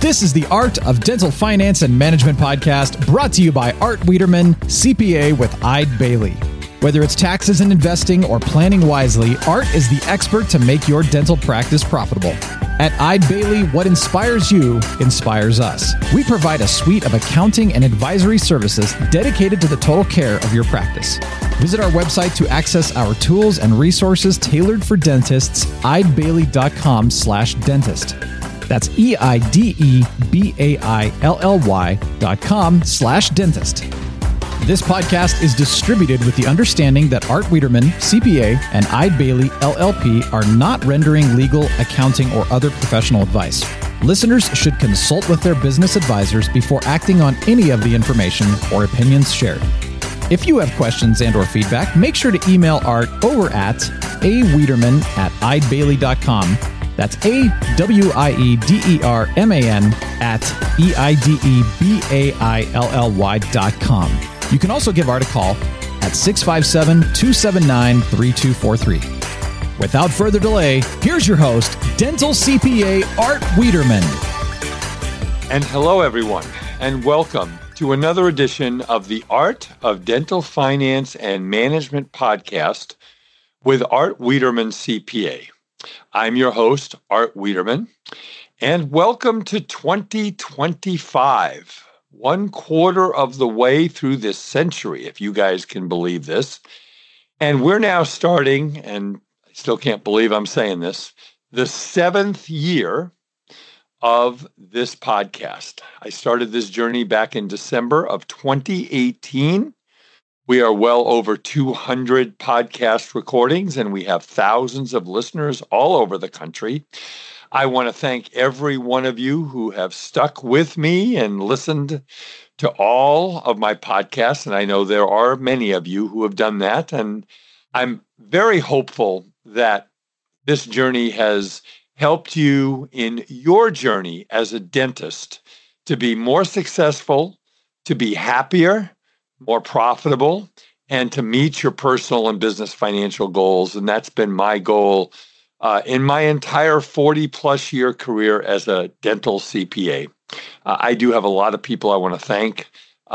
This is the Art of Dental Finance and Management podcast, brought to you by Art Wiederman, CPA with Eide Bailly. Whether it's taxes and investing or planning wisely, Art is the expert to make your dental practice profitable. At Eide Bailly, what inspires you inspires us. We provide a suite of accounting and advisory services dedicated to the total care of your practice. Visit our website to access our tools and resources tailored for dentists, eidebailly.com/dentist. That's EIDEBAILLY.com/dentist. This podcast is distributed with the understanding that Art Wiederman, CPA, and Eide Bailly, LLP are not rendering legal, accounting, or other professional advice. Listeners should consult with their business advisors before acting on any of the information or opinions shared. If you have questions and or feedback, make sure to email Art over at awiederman@eidebailly.com. That's AWIEDERMAN at EIDEBAILLY.com. You can also give Art a call at 657-279-3243. Without further delay, here's your host, Dental CPA Art Wiederman. And hello, everyone, and welcome to another edition of the Art of Dental Finance and Management podcast with Art Wiederman, CPA. I'm your host, Art Wiederman, and welcome to 2025, 1/4 of the way through this century, if you guys can believe this. And we're now starting, and I still can't believe I'm saying this, the 7th year of this podcast. I started this journey back in December of 2018. We are well over 200 podcast recordings, and we have thousands of listeners all over the country. I want to thank every one of you who have stuck with me and listened to all of my podcasts, and I know there are many of you who have done that, and I'm very hopeful that this journey has helped you in your journey as a dentist to be more successful, to be happier, more profitable, and to meet your personal and business financial goals. And that's been my goal in my entire 40-plus year career as a dental CPA. I do have a lot of people I want to thank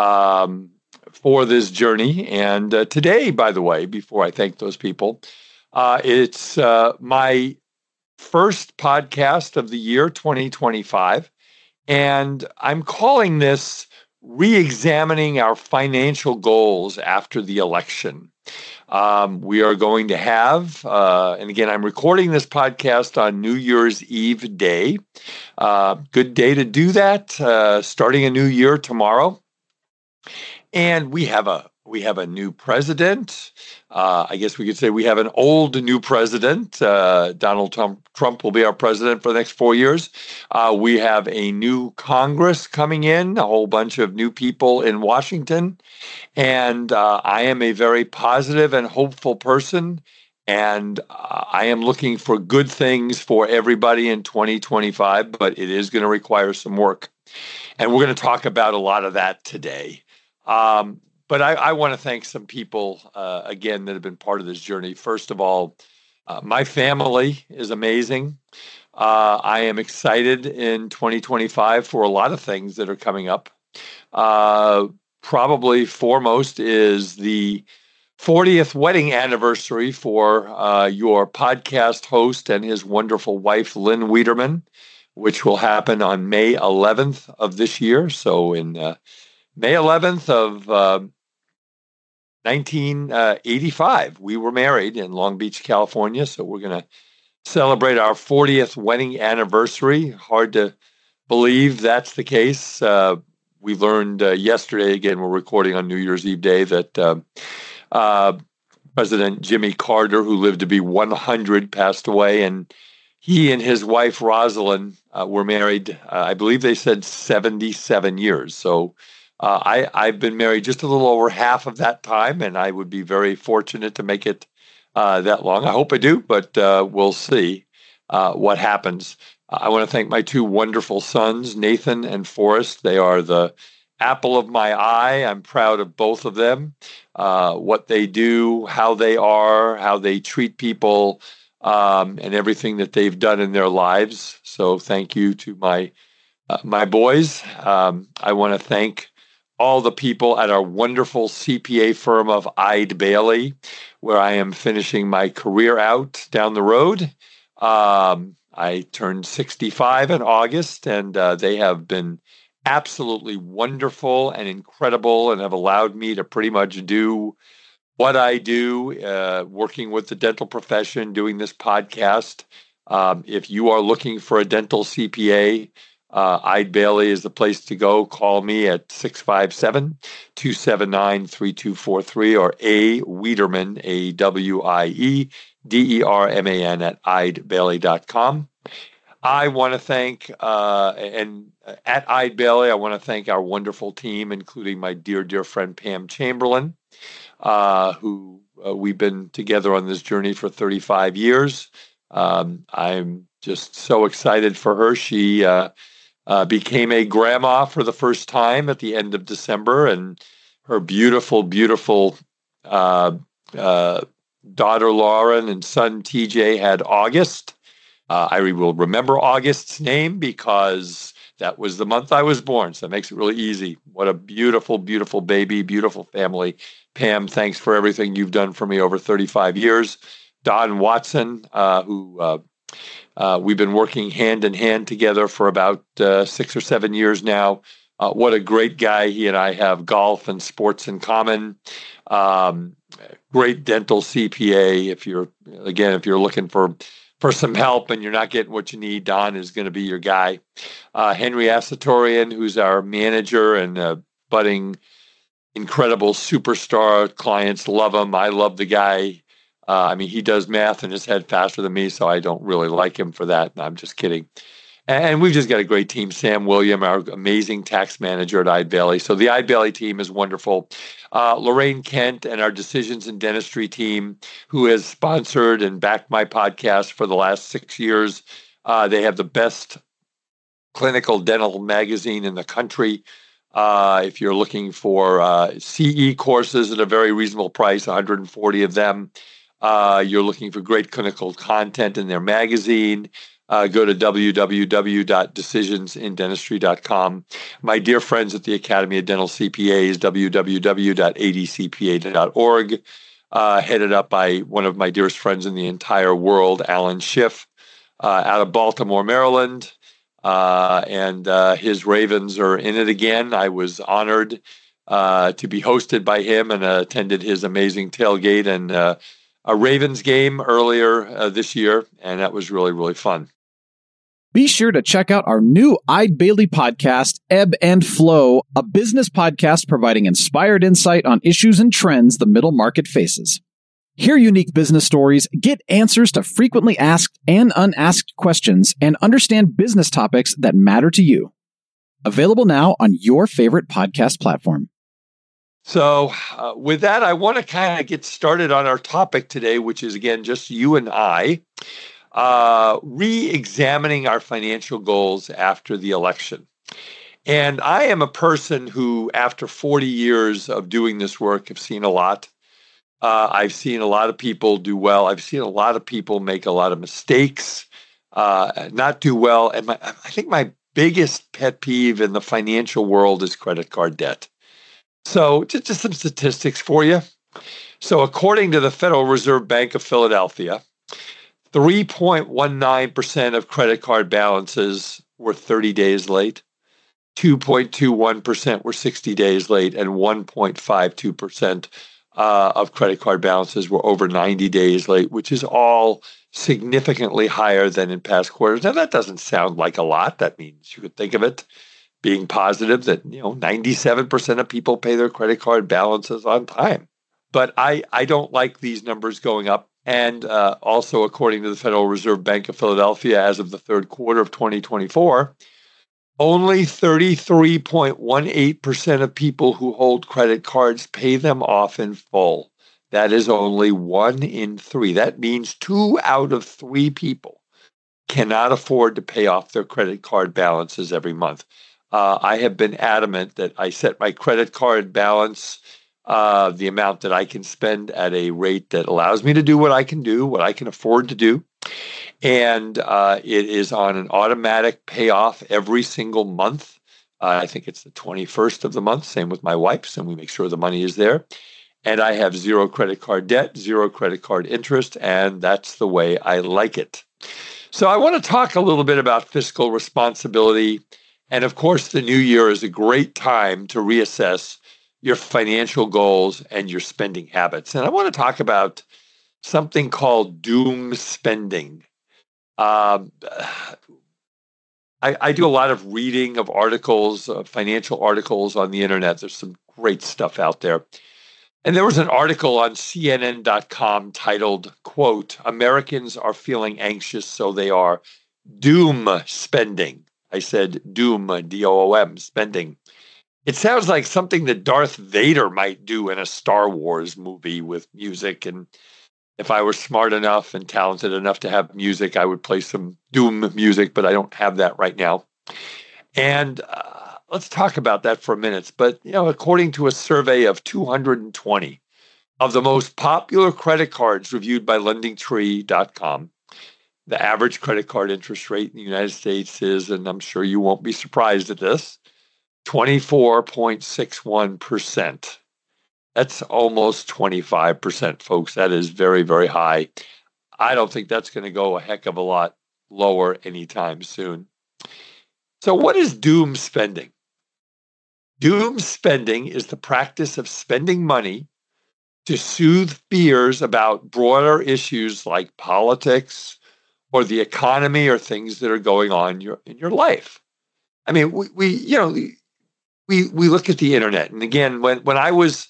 for this journey. And today, by the way, before I thank those people, it's my first podcast of the year 2025. And I'm calling this Re-examining Our Financial Goals After the Election. We are going to have, and again, I'm recording this podcast on New Year's Eve day. Good day to do that, starting a new year tomorrow. And we have a new president. I guess we could say we have an old new president. Donald Trump will be our president for the next 4 years. We have a new Congress coming in, a whole bunch of new people in Washington. And I am a very positive and hopeful person. And I am looking for good things for everybody in 2025, but it is going to require some work. And we're going to talk about a lot of that today. But I want to thank some people, again, that have been part of this journey. First of all, my family is amazing. I am excited in 2025 for a lot of things that are coming up. Probably foremost is the 40th wedding anniversary for your podcast host and his wonderful wife, Lynn Wiederman, which will happen on May 11th of this year. So in May 11th of 1985, we were married in Long Beach, California. So we're going to celebrate our 40th wedding anniversary. Hard to believe that's the case. We learned yesterday, again, we're recording on New Year's Eve day, that President Jimmy Carter, who lived to be 100, passed away. And he and his wife, Rosalind, were married, I believe they said 77 years. So I've been married just a little over half of that time, and I would be very fortunate to make it that long. I hope I do, but we'll see what happens. I want to thank my two wonderful sons, Nathan and Forrest. They are the apple of my eye. I'm proud of both of them, what they do, how they are, how they treat people, and everything that they've done in their lives. So thank you to my my boys. I want to thank all the people at our wonderful CPA firm of Eide Bailly, where I am finishing my career out down the road. I turned 65 in August, and they have been absolutely wonderful and incredible and have allowed me to pretty much do what I do, working with the dental profession, doing this podcast. If you are looking for a dental CPA, Eide Bailly is the place to go. Call me at 657-279-3243 or A. Wiederman, AWIEDERMAN at eidebailly.com. I want to thank, and at Eide Bailly, I want to thank our wonderful team, including my dear, dear friend Pam Chamberlain, who we've been together on this journey for 35 years. I'm just so excited for her. She became a grandma for the first time at the end of December, and her beautiful, beautiful daughter Lauren and son TJ had August. I will remember August's name because that was the month I was born, so it makes it really easy. What a beautiful, beautiful baby, beautiful family. Pam, thanks for everything you've done for me over 35 years. Don Watson, who we've been working hand in hand together for about 6 or 7 years now. What a great guy. He and I have golf and sports in common. Great dental CPA. If you're looking for some help and you're not getting what you need, Don is going to be your guy. Henry Asatorian, who's our manager and budding incredible superstar. Clients love him. I love the guy. He does math in his head faster than me, so I don't really like him for that. I'm just kidding. And we've just got a great team. Sam William, our amazing tax manager at Eide Bailly. So the Eide Bailly team is wonderful. Lorraine Kent and our Decisions in Dentistry team, who has sponsored and backed my podcast for the last 6 years. They have the best clinical dental magazine in the country. If you're looking for CE courses at a very reasonable price, 140 of them. You're looking for great clinical content in their magazine. Go to www.decisionsindentistry.com. My dear friends at the Academy of Dental CPAs, www.adcpa.org, headed up by one of my dearest friends in the entire world, Alan Schiff, out of Baltimore, Maryland. And his Ravens are in it again. I was honored to be hosted by him and attended his amazing tailgate and a Ravens game earlier this year, and that was really, really fun. Be sure to check out our new Eide Bailly podcast, Ebb and Flow, a business podcast providing inspired insight on issues and trends the middle market faces. Hear unique business stories, get answers to frequently asked and unasked questions, and understand business topics that matter to you. Available now on your favorite podcast platform. So with that, I want to kind of get started on our topic today, which is, again, just you and I. Re-examining our financial goals after the election. And I am a person who, after 40 years of doing this work, have seen a lot. I've seen a lot of people do well. I've seen a lot of people make a lot of mistakes, not do well. And I think my biggest pet peeve in the financial world is credit card debt. So just some statistics for you. So according to the Federal Reserve Bank of Philadelphia, 3.19% of credit card balances were 30 days late, 2.21% were 60 days late, and 1.52% of credit card balances were over 90 days late, which is all significantly higher than in past quarters. Now, that doesn't sound like a lot. That means you could think of it being positive that 97% of people pay their credit card balances on time. But I don't like these numbers going up. And also, according to the Federal Reserve Bank of Philadelphia, as of the third quarter of 2024, only 33.18% of people who hold credit cards pay them off in full. That is only 1 in 3. That means 2 out of 3 people cannot afford to pay off their credit card balances every month. I have been adamant that I set my credit card balance, the amount that I can spend, at a rate that allows me to do what I can do, what I can afford to do. And it is on an automatic payoff every single month. I think it's the 21st of the month, same with my wife's, and we make sure the money is there. And I have zero credit card debt, zero credit card interest, and that's the way I like it. So I want to talk a little bit about fiscal responsibility. And of course, the new year is a great time to reassess your financial goals and your spending habits. And I want to talk about something called doom spending. I do a lot of reading of articles, financial articles on the internet. There's some great stuff out there. And there was an article on CNN.com titled, quote, "Americans are feeling anxious, so they are doom spending." I said doom, D-O-O-M, spending. It sounds like something that Darth Vader might do in a Star Wars movie with music. And if I were smart enough and talented enough to have music, I would play some doom music, but I don't have that right now. And let's talk about that for a minute. But, according to a survey of 220 of the most popular credit cards reviewed by LendingTree.com, the average credit card interest rate in the United States is, and I'm sure you won't be surprised at this, 24.61%. That's almost 25%, folks. That is very, very high. I don't think that's going to go a heck of a lot lower anytime soon. So what is doom spending? Doom spending is the practice of spending money to soothe fears about broader issues like politics or the economy or things that are going on in your life. I mean, we look at the internet, and again, when I was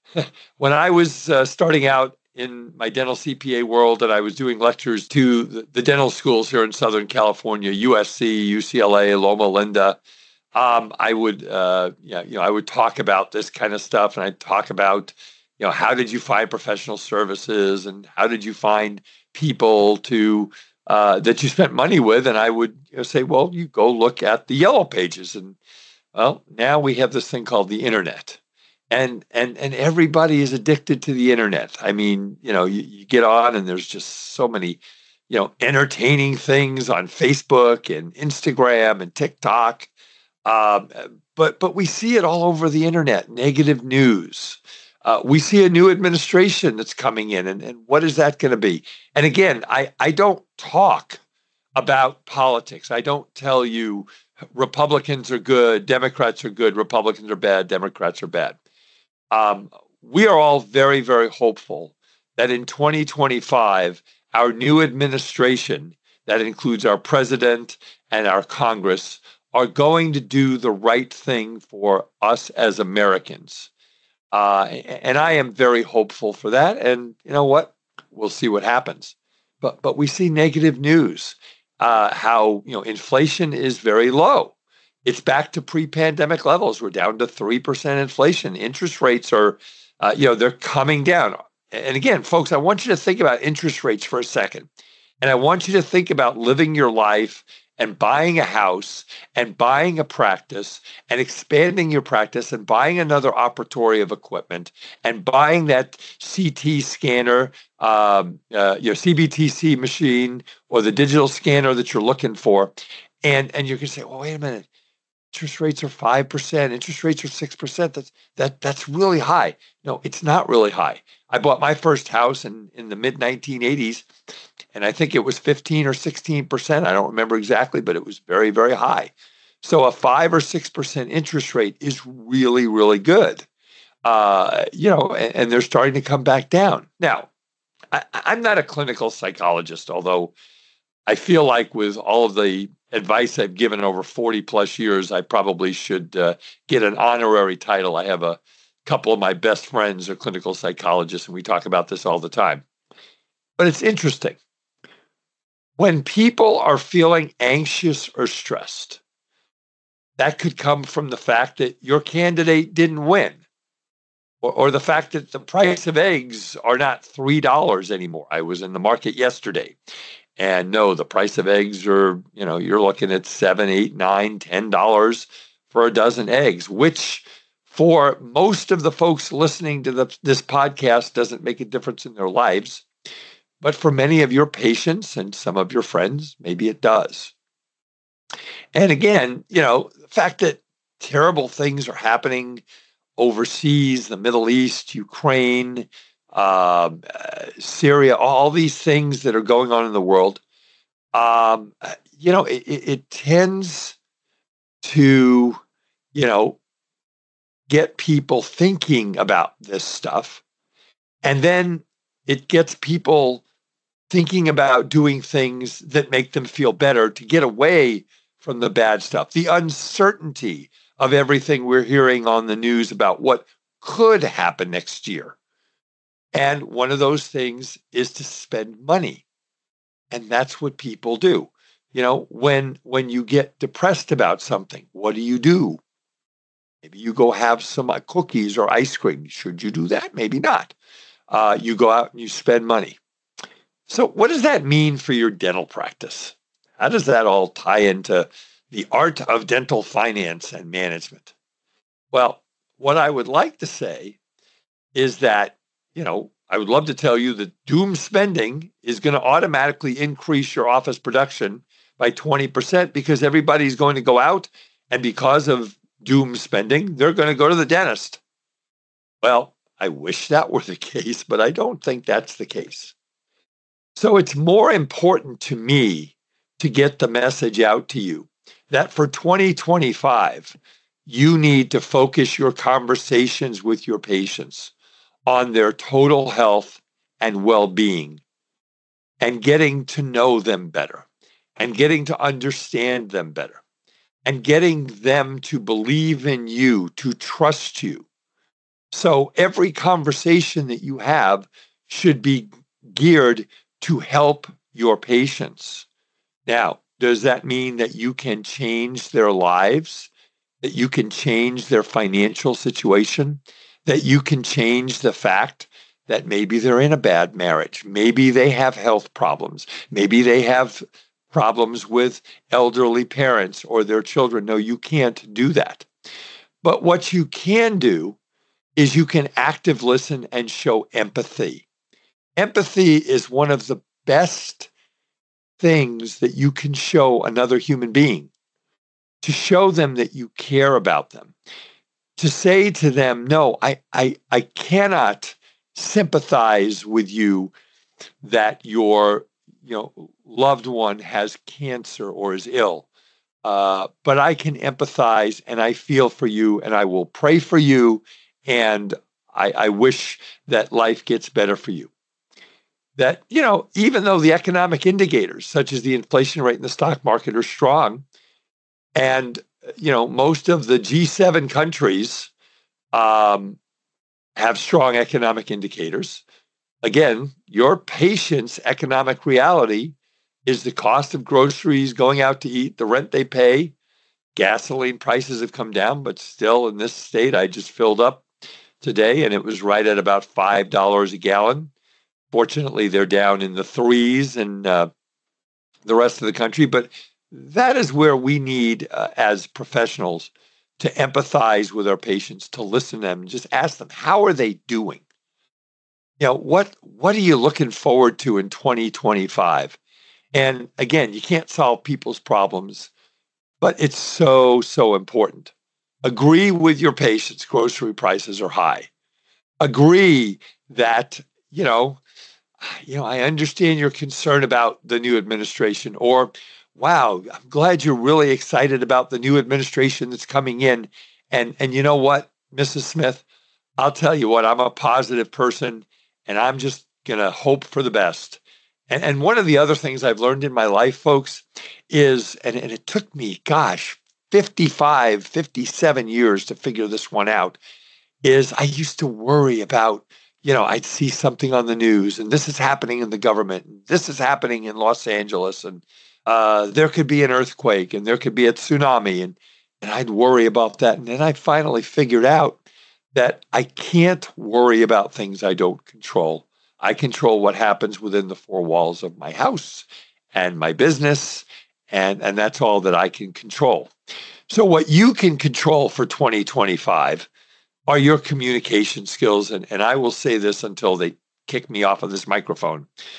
starting out in my dental CPA world, and I was doing lectures to the dental schools here in Southern California, USC, UCLA, Loma Linda, I would talk about this kind of stuff, and I'd talk about, how did you find professional services, and how did you find people to that you spent money with? And I would say, well, you go look at the yellow pages, and well, now we have this thing called the internet. And everybody is addicted to the internet. I mean, you get on and there's just so many, entertaining things on Facebook and Instagram and TikTok. But we see it all over the internet, negative news. We see a new administration that's coming in, and what is that going to be? And again, I don't talk about politics. I don't tell you Republicans are good, Democrats are good, Republicans are bad, Democrats are bad. We are all very, very hopeful that in 2025, our new administration, that includes our president and our Congress, are going to do the right thing for us as Americans. And I am very hopeful for that. And you know what? We'll see what happens. But we see negative news, how inflation is very low. It's back to pre-pandemic levels. We're down to 3% inflation. Interest rates are, they're coming down. And again, folks, I want you to think about interest rates for a second. And I want you to think about living your life and buying a house and buying a practice and expanding your practice and buying another operatory of equipment and buying that CT scanner, your CBTC machine or the digital scanner that you're looking for. And you're going to say, well, wait a minute. Interest rates are 5%. Interest rates are 6%. That's really high. No, it's not really high. I bought my first house in the mid 1980s, and I think it was 15 or 16%. I don't remember exactly, but it was very, very high. So a 5 or 6% interest rate is really, really good. And they're starting to come back down. Now, I'm not a clinical psychologist, although I feel like with all of the advice I've given over 40 plus years, I probably should get an honorary title. I have a couple of my best friends are clinical psychologists, and we talk about this all the time. But it's interesting. When people are feeling anxious or stressed, that could come from the fact that your candidate didn't win, or the fact that the price of eggs are not $3 anymore. I was in the market yesterday. And no, the price of eggs are, you're looking at $7, $8, $9, $10 for a dozen eggs, which for most of the folks listening to this podcast doesn't make a difference in their lives. But for many of your patients and some of your friends, maybe it does. And again, the fact that terrible things are happening overseas, the Middle East, Ukraine, Syria, all these things that are going on in the world, it tends to, you know, get people thinking about this stuff. And then it gets people thinking about doing things that make them feel better to get away from the bad stuff, the uncertainty of everything we're hearing on the news about what could happen next year. And one of those things is to spend money. And that's what people do. When you get depressed about something, what do? Maybe you go have some cookies or ice cream. Should you do that? Maybe not. You go out and you spend money. So what does that mean for your dental practice? How does that all tie into the art of dental finance and management? Well, what I would like to say is that, I would love to tell you that doom spending is going to automatically increase your office production by 20% because everybody's going to go out, and because of doom spending, they're going to go to the dentist. Well, I wish that were the case, but I don't think that's the case. So it's more important to me to get the message out to you that for 2025, you need to focus your conversations with your patients on their total health and well-being and getting to know them better and getting to understand them better and getting them to believe in you, to trust you. So every conversation that you have should be geared to help your patients. Now, does that mean that you can change their lives, that you can change their financial situation, that you can change the fact that maybe they're in a bad marriage, maybe they have health problems, maybe they have problems with elderly parents or their children? No, you can't do that. But what you can do is you can active listen and show empathy. Empathy is one of the best things that you can show another human being, to show them that you care about them, to say to them, no, I cannot sympathize with you that your loved one has cancer or is ill. But I can empathize and I feel for you and I will pray for you. And I wish that life gets better for you. That, even though the economic indicators, such as the inflation rate in the stock market, are strong, and, most of the G7 countries have strong economic indicators. Again, your patient's economic reality is the cost of groceries, going out to eat, the rent they pay. Gasoline prices have come down, but still in this state, I just filled up today and it was right at about $5 a gallon. Fortunately, they're down in the threes in the rest of the country. But that is where we need, as professionals, to empathize with our patients, to listen to them, and just ask them, how are they doing? What are you looking forward to in 2025? And again, you can't solve people's problems, but it's so, so important. Agree with your patients, grocery prices are high. Agree that, I understand your concern about the new administration, or, wow, I'm glad you're really excited about the new administration that's coming in. And you know what, Mrs. Smith, I'll tell you what, I'm a positive person and I'm just going to hope for the best. And one of the other things I've learned in my life, folks, is, and it took me, 55, 57 years to figure this one out, is I used to worry about, I'd see something on the news and this is happening in the government, and this is happening in Los Angeles, and there could be an earthquake and there could be a tsunami, and I'd worry about that. And then I finally figured out that I can't worry about things I don't control. I control what happens within the four walls of my house and my business, and that's all that I can control. So what you can control for 2025 are your communication skills. And I will say this until they kick me off of this microphone.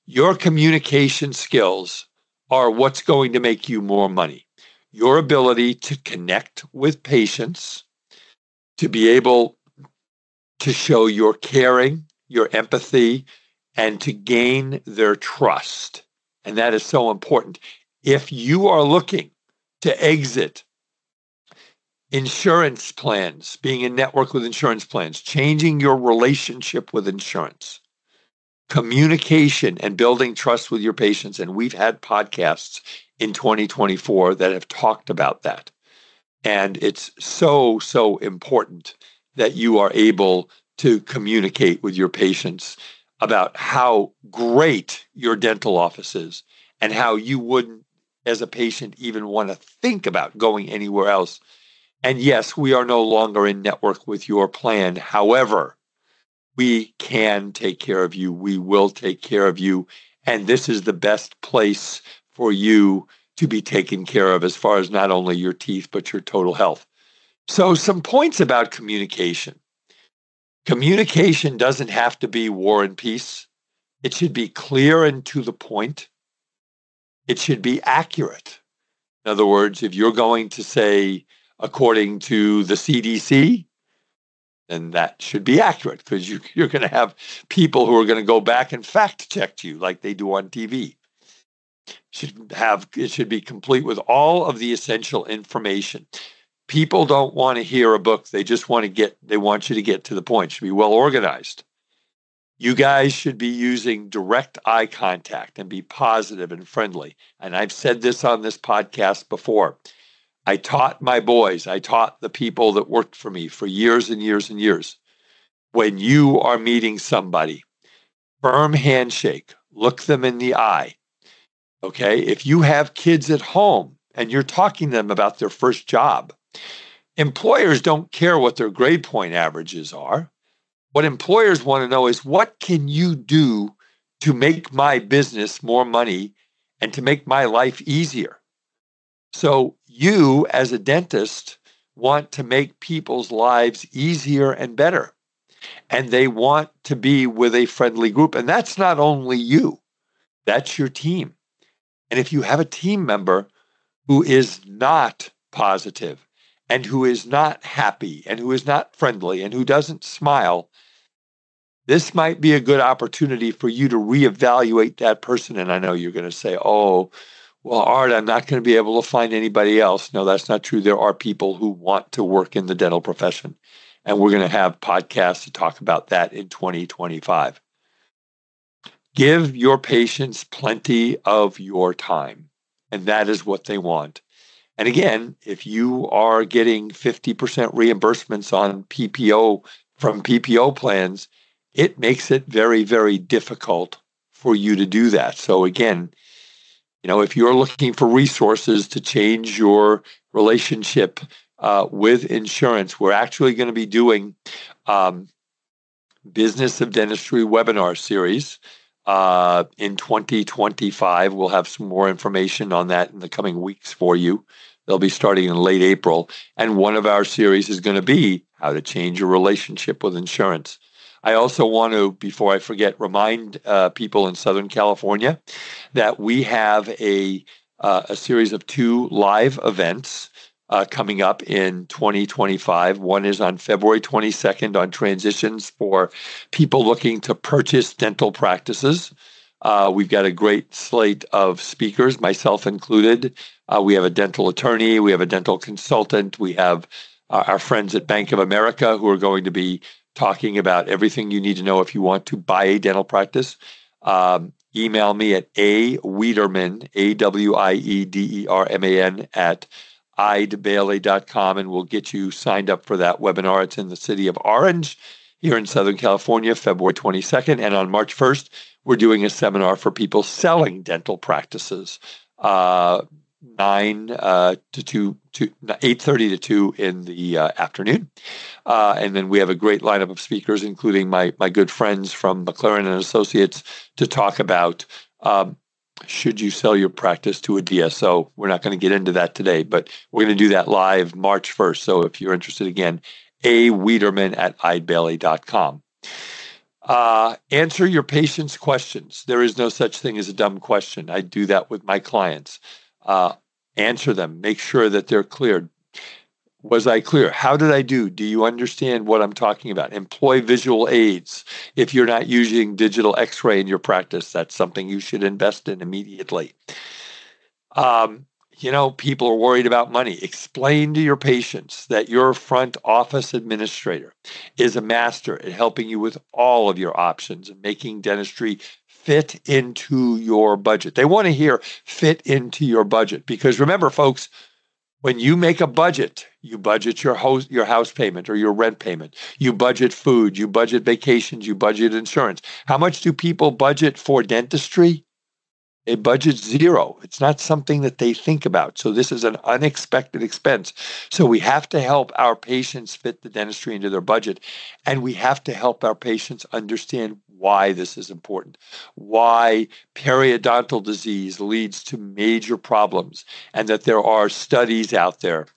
Your communication skills are what's going to make you more money. Your ability to connect with patients, to be able to show your caring, your empathy, and to gain their trust. And that is so important. If you are looking to exit insurance plans, being in network with insurance plans, changing your relationship with insurance, communication and building trust with your patients. And we've had podcasts in 2024 that have talked about that. And it's so, so important that you are able to communicate with your patients about how great your dental office is and how you wouldn't, as a patient, even want to think about going anywhere else. And yes, we are no longer in network with your plan. However, we can take care of you. We will take care of you. And this is the best place for you to be taken care of as far as not only your teeth, but your total health. So some points about communication. Communication doesn't have to be war and peace. It should be clear and to the point. It should be accurate. In other words, if you're going to say, according to the CDC, then that should be accurate because you're going to have people who are going to go back and fact check you like they do on TV. It should be complete with all of the essential information. People don't want to hear a book. They just want you to get to the point. It should be well organized. You guys should be using direct eye contact and be positive and friendly. And I've said this on this podcast before. I taught my boys, I taught the people that worked for me for years and years and years. When you are meeting somebody, firm handshake, look them in the eye. Okay? If you have kids at home and you're talking to them about their first job, employers don't care what their grade point averages are. What employers want to know is, what can you do to make my business more money and to make my life easier? So you, as a dentist, want to make people's lives easier and better. And they want to be with a friendly group. And that's not only you, that's your team. And if you have a team member who is not positive and who is not happy and who is not friendly and who doesn't smile, this might be a good opportunity for you to reevaluate that person. And I know you're going to say, oh, well, Art, I'm not going to be able to find anybody else. No, that's not true. There are people who want to work in the dental profession. And we're going to have podcasts to talk about that in 2025. Give your patients plenty of your time. And that is what they want. And again, if you are getting 50% reimbursements on PPO from PPO plans, it makes it very, very difficult for you to do that. So again, if you're looking for resources to change your relationship with insurance, we're actually going to be doing Business of Dentistry webinar series in 2025. We'll have some more information on that in the coming weeks for you. They'll be starting in late April. And one of our series is going to be how to change your relationship with insurance. I also want to, before I forget, remind people in Southern California that we have a series of 2 live events coming up in 2025. One is on February 22nd on transitions for people looking to purchase dental practices. We've got a great slate of speakers, myself included. We have a dental attorney. We have a dental consultant. We have our friends at Bank of America who are going to be talking about everything you need to know if you want to buy a dental practice. Email me at awiederman, AWIEDERMAN at eidbailey.com, and we'll get you signed up for that webinar. It's in the city of Orange here in Southern California, February 22nd. And on March 1st, we're doing a seminar for people selling dental practices, 8:30 to 2 in the afternoon. And then we have a great lineup of speakers, including my good friends from McLaren and Associates, to talk about should you sell your practice to a DSO. We're not going to get into that today, but we're going to do that live March 1st. So if you're interested, again, awiederman at eidbailey.com. Answer your patient's questions. There is no such thing as a dumb question. I do that with my clients. Answer them. Make sure that they're clear. Was I clear? How did I do? Do you understand what I'm talking about? Employ visual aids. If you're not using digital x-ray in your practice, that's something you should invest in immediately. People are worried about money. Explain to your patients that your front office administrator is a master at helping you with all of your options and making dentistry fit into your budget. They want to hear fit into your budget because remember, folks, when you make a budget, you budget your house payment or your rent payment. You budget food, you budget vacations, you budget insurance. How much do people budget for dentistry? They budget zero. It's not something that they think about. So this is an unexpected expense. So we have to help our patients fit the dentistry into their budget. And we have to help our patients understand why this is important, why periodontal disease leads to major problems, and that there are studies out there.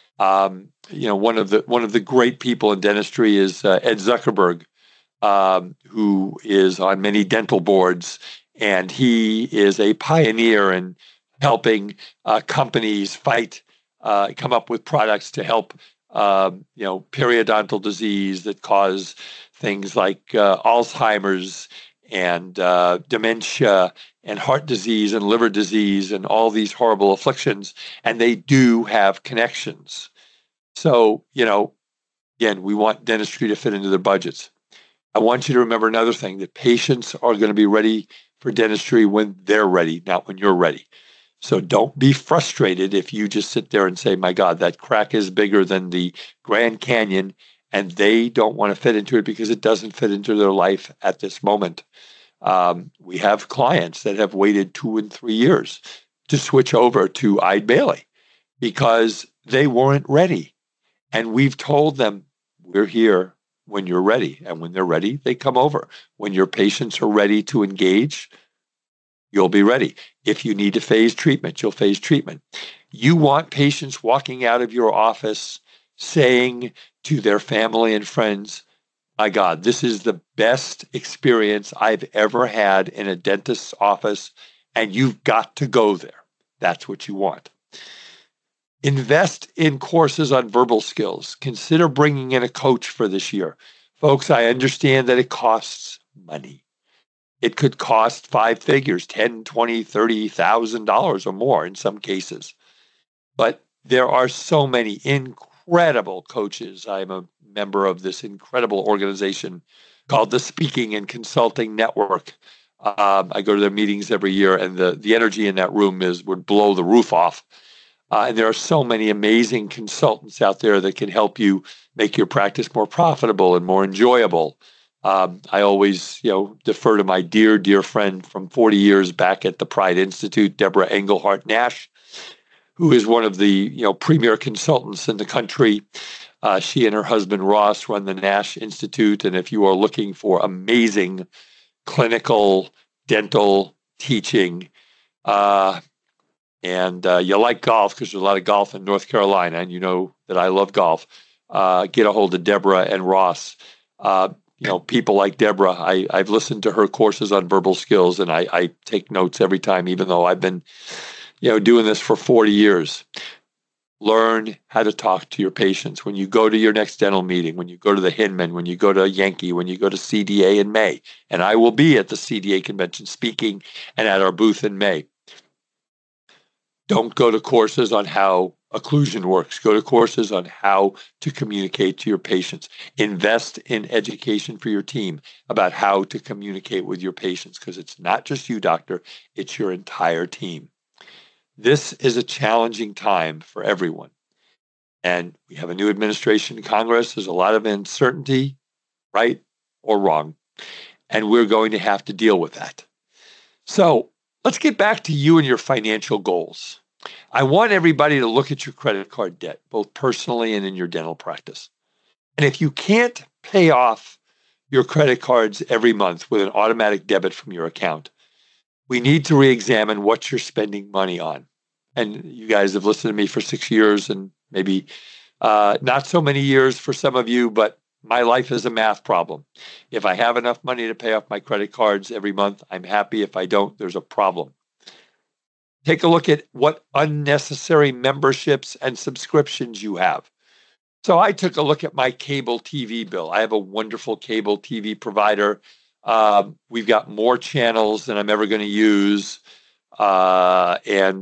One of the great people in dentistry is Ed Zuckerberg, who is on many dental boards. And he is a pioneer in helping companies come up with products to help, periodontal disease that cause things like Alzheimer's and dementia and heart disease and liver disease and all these horrible afflictions. And they do have connections. So, again, we want dentistry to fit into their budgets. I want you to remember another thing, that patients are going to be ready for dentistry when they're ready, not when you're ready. So don't be frustrated if you just sit there and say, my God, that crack is bigger than the Grand Canyon, and they don't want to fit into it because it doesn't fit into their life at this moment. We have clients that have waited 2 and 3 years to switch over to Eide Bailly because they weren't ready. And we've told them, we're here when you're ready. And when they're ready, they come over. When your patients are ready to engage, you'll be ready. If you need to phase treatment, you'll phase treatment. You want patients walking out of your office saying to their family and friends, my God, this is the best experience I've ever had in a dentist's office, and you've got to go there. That's what you want. Invest in courses on verbal skills. Consider bringing in a coach for this year. Folks, I understand that it costs money. It could cost 5 figures, $10,000, $20,000, $30,000 or more in some cases. But there are so many incredible coaches. I'm a member of this incredible organization called the Speaking and Consulting Network. I go to their meetings every year, and the energy in that room would blow the roof off. And there are so many amazing consultants out there that can help you make your practice more profitable and more enjoyable. I always, defer to my dear, dear friend from 40 years back at the Pride Institute, Deborah Engelhart Nash, who is one of the, premier consultants in the country. She and her husband, Ross, run the Nash Institute. And if you are looking for amazing clinical dental teaching, and you like golf because there's a lot of golf in North Carolina, and you know that I love golf, get a hold of Deborah and Ross. People like Deborah, I've listened to her courses on verbal skills, and I take notes every time, even though I've been, doing this for 40 years. Learn how to talk to your patients. When you go to your next dental meeting, when you go to the Hinman, when you go to Yankee, when you go to CDA in May, and I will be at the CDA convention speaking and at our booth in May. Don't go to courses on how occlusion works. Go to courses on how to communicate to your patients. Invest in education for your team about how to communicate with your patients, because it's not just you, doctor, it's your entire team. This is a challenging time for everyone. And we have a new administration in Congress. There's a lot of uncertainty, right or wrong. And we're going to have to deal with that. So let's get back to you and your financial goals. I want everybody to look at your credit card debt, both personally and in your dental practice. And if you can't pay off your credit cards every month with an automatic debit from your account, we need to re-examine what you're spending money on. And you guys have listened to me for 6 years, and maybe not so many years for some of you, but My life is a math problem. If I have enough money to pay off my credit cards every month, I'm happy. If I don't, there's a problem. Take a look at what unnecessary memberships and subscriptions you have. So I took a look at my cable TV bill. I have a wonderful cable TV provider. We've got more channels than I'm ever going to use. I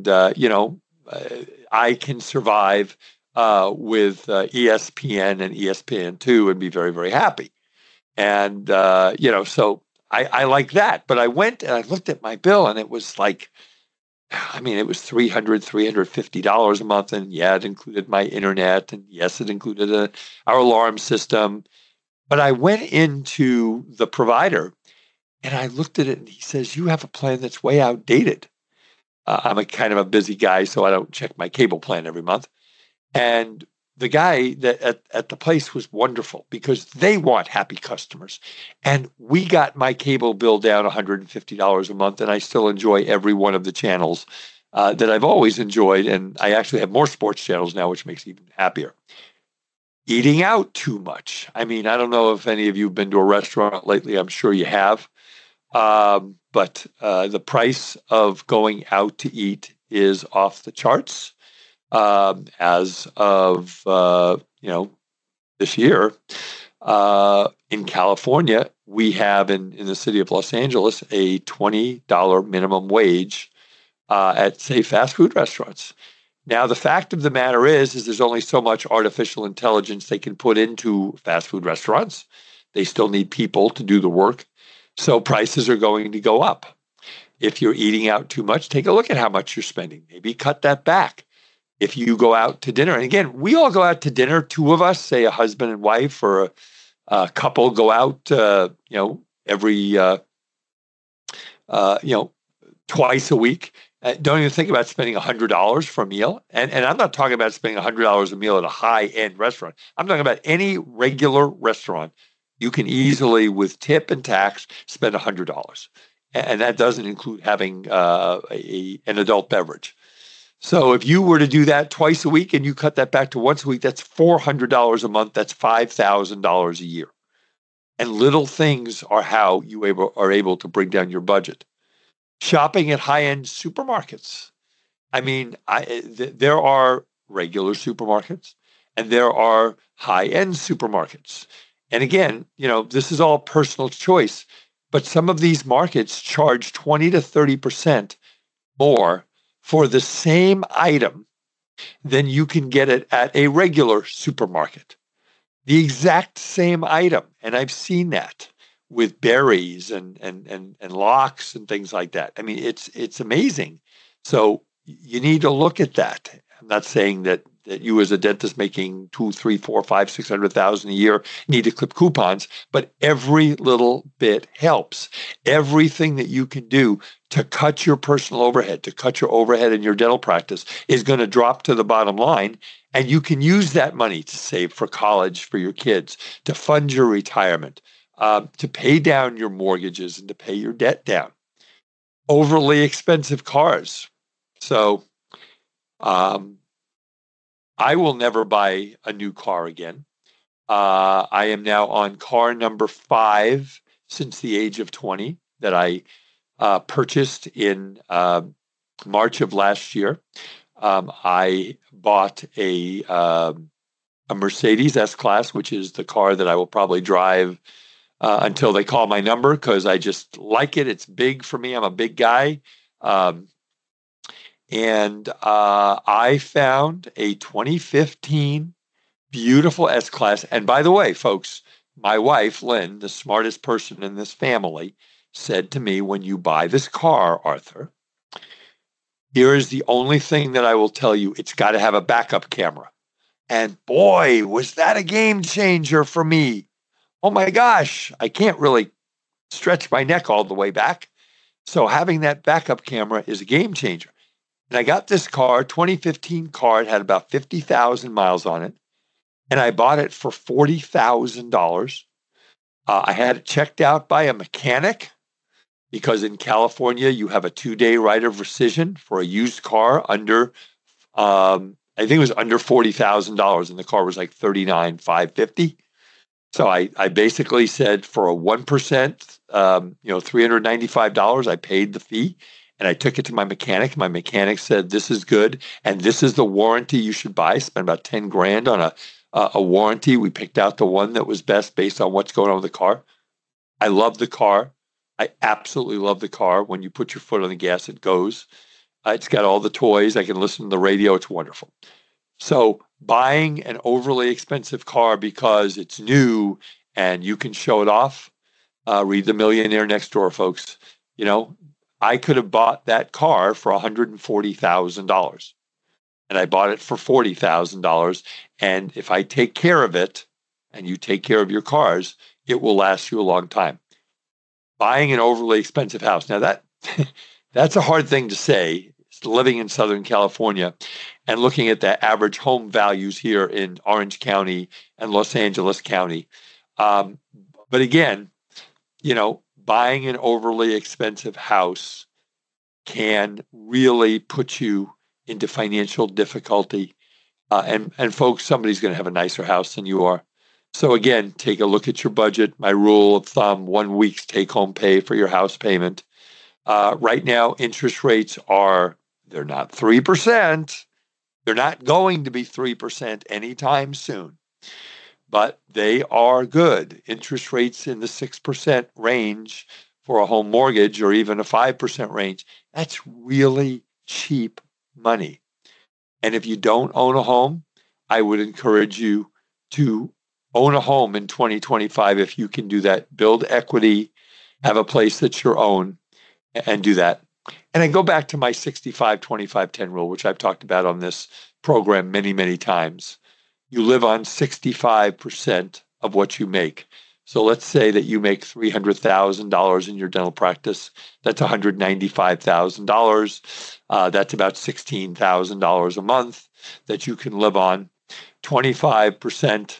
can survive with ESPN and ESPN2 and be very, very happy. And, so I like that. But I went and I looked at my bill and it was like, it was $350 a month. And yeah, it included my internet. And yes, it included our alarm system. But I went into the provider and I looked at it and he says, you have a plan that's way outdated. I'm a kind of a busy guy, so I don't check my cable plan every month. And the guy that at the place was wonderful because they want happy customers. And we got my cable bill down $150 a month, and I still enjoy every one of the channels that I've always enjoyed. And I actually have more sports channels now, which makes me even happier. Eating out too much. I don't know if any of you have been to a restaurant lately. I'm sure you have. But the price of going out to eat is off the charts. As of this year, in California, we have in the city of Los Angeles a $20 minimum wage at, say, fast food restaurants. Now, the fact of the matter is there's only so much artificial intelligence they can put into fast food restaurants. They still need people to do the work. So prices are going to go up. If you're eating out too much, take a look at how much you're spending. Maybe cut that back. If you go out to dinner, and again, we all go out to dinner, two of us, say a husband and wife or a couple go out, every, twice a week. Don't even think about spending $100 for a meal. And I'm not talking about spending $100 a meal at a high-end restaurant. I'm talking about any regular restaurant. You can easily, with tip and tax, spend $100. And that doesn't include having an adult beverage. So if you were to do that twice a week and you cut that back to once a week, that's $400 a month. That's $5,000 a year. And little things are how you are able to bring down your budget. Shopping at high-end supermarkets. There are regular supermarkets and there are high-end supermarkets. And again, this is all personal choice, but some of these markets charge 20 to 30% more for the same item than you can get it at a regular supermarket. The exact same item. And I've seen that with berries and lox and things like that. It's amazing. So you need to look at that. I'm not saying that you as a dentist making $200,000, $300,000, $400,000, $600,000 a year need to clip coupons, but every little bit helps. Everything that you can do to cut your personal overhead, to cut your overhead in your dental practice is going to drop to the bottom line. And you can use that money to save for college for your kids, to fund your retirement, to pay down your mortgages and to pay your debt down. Overly expensive cars. So, I will never buy a new car again. I am now on car number 5 since the age of 20 that I purchased in March of last year. I bought a Mercedes S-Class, which is the car that I will probably drive until they call my number because I just like it. It's big for me. I'm a big guy. And I found a 2015 beautiful S-Class. And by the way, folks, my wife, Lynn, the smartest person in this family, said to me, when you buy this car, Arthur, here is the only thing that I will tell you. It's got to have a backup camera. And boy, was that a game changer for me. Oh my gosh, I can't really stretch my neck all the way back. So having that backup camera is a game changer. And I got this car, 2015 car. It had about 50,000 miles on it. And I bought it for $40,000. I had it checked out by a mechanic because in California, you have a 2-day right of rescission for a used car under, I think it was under $40,000. And the car was like $39,550. So I basically said for a 1%, $395, I paid the fee and I took it to my mechanic. My mechanic said, this is good. And this is the warranty you should buy. Spend about 10 grand on a warranty. We picked out the one that was best based on what's going on with the car. I love the car. I absolutely love the car. When you put your foot on the gas, it goes. It's got all the toys. I can listen to the radio. It's wonderful. So buying an overly expensive car because it's new and you can show it off, read The Millionaire Next Door, folks. I could have bought that car for $140,000 and I bought it for $40,000. And if I take care of it and you take care of your cars, it will last you a long time. Buying an overly expensive house. Now that's a hard thing to say. Living in Southern California and looking at the average home values here in Orange County and Los Angeles County. But again, buying an overly expensive house can really put you into financial difficulty. And folks, somebody's going to have a nicer house than you are. So again, take a look at your budget. My rule of thumb, 1 week's take-home pay for your house payment. Right now, interest rates they're not 3%. They're not going to be 3% anytime soon, but they are good. Interest rates in the 6% range for a home mortgage or even a 5% range, that's really cheap money. And if you don't own a home, I would encourage you to own a home in 2025 if you can do that. Build equity, have a place that's your own, and do that. And I go back to my 65, 25, 10 rule, which I've talked about on this program many, many times. You live on 65% of what you make. So let's say that you make $300,000 in your dental practice. That's $195,000. That's about $16,000 a month that you can live on. 25%,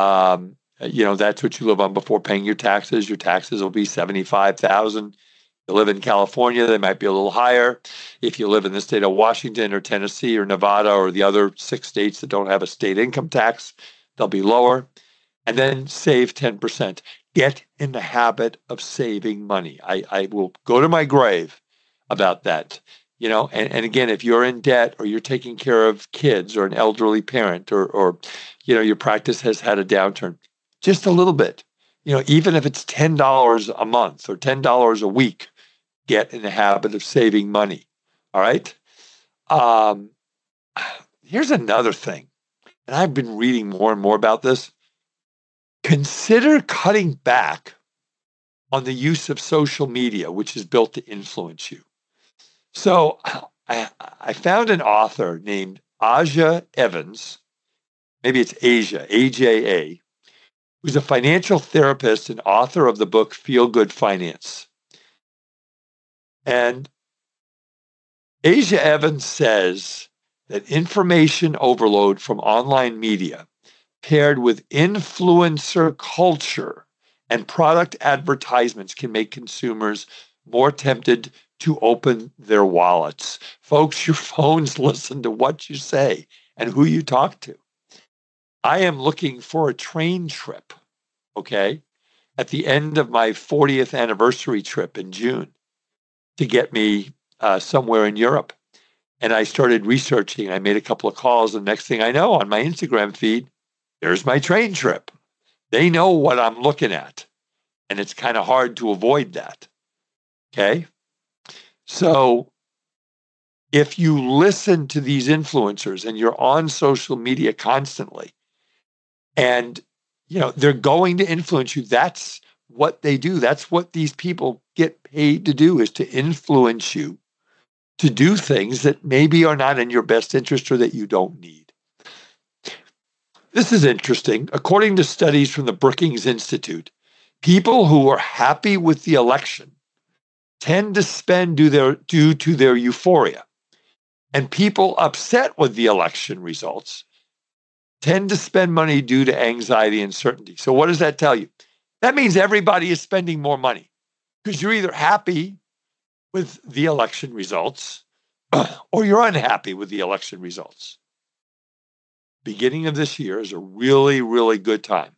that's what you live on before paying your taxes. Your taxes will be $75,000. You live in California, they might be a little higher. If you live in the state of Washington or Tennessee or Nevada or the other 6 states that don't have a state income tax, they'll be lower. And then save 10%. Get in the habit of saving money. I will go to my grave about that. And again, if you're in debt or you're taking care of kids or an elderly parent or your practice has had a downturn, just a little bit, even if it's $10 a month or $10 a week, get in the habit of saving money. All right. Here's another thing, and I've been reading more and more about this. Consider cutting back on the use of social media, which is built to influence you. So I found an author named Aja Evans, maybe it's Aja, AJA, who's a financial therapist and author of the book Feel Good Finance. And Aja Evans says that information overload from online media paired with influencer culture and product advertisements can make consumers more tempted to open their wallets. Folks, your phones listen to what you say and who you talk to. I am looking for a train trip, okay, at the end of my 40th anniversary trip in June to get me somewhere in Europe. And I started researching. I made a couple of calls. And next thing I know, on my Instagram feed, there's my train trip. They know what I'm looking at. And it's kind of hard to avoid that. Okay? So if you listen to these influencers and you're on social media constantly, and they're going to influence you, that's what they do. That's what these people get paid to do, is to influence you to do things that maybe are not in your best interest or that you don't need. This is interesting. According to studies from the Brookings Institute, people who are happy with the election tend to spend due to their euphoria. And people upset with the election results tend to spend money due to anxiety and uncertainty. So what does that tell you? That means everybody is spending more money because you're either happy with the election results or you're unhappy with the election results. Beginning of this year is a really, really good time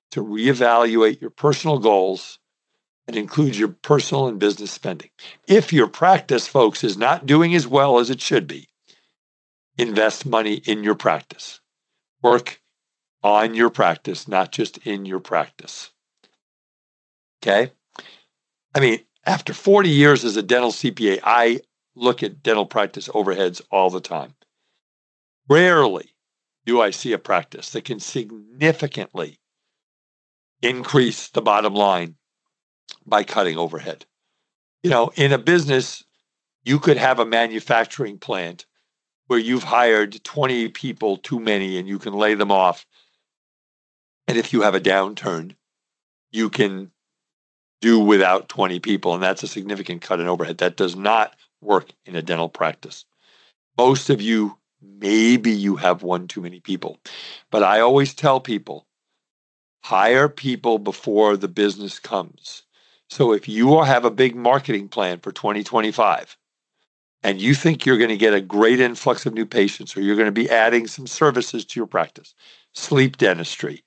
to reevaluate your personal goals and include your personal and business spending. If your practice, folks, is not doing as well as it should be, invest money in your practice. Work on your practice, not just in your practice. Okay? I mean, after 40 years as a dental CPA, I look at dental practice overheads all the time. Rarely do I see a practice that can significantly increase the bottom line by cutting overhead. You know, in a business, you could have a manufacturing plant where you've hired 20 people too many and you can lay them off. And if you have a downturn, you can do without 20 people. And that's a significant cut in overhead. That does not work in a dental practice. Most of you, maybe you have one too many people. But I always tell people, hire people before the business comes. So if you have a big marketing plan for 2025 and you think you're going to get a great influx of new patients, or you're going to be adding some services to your practice, sleep dentistry,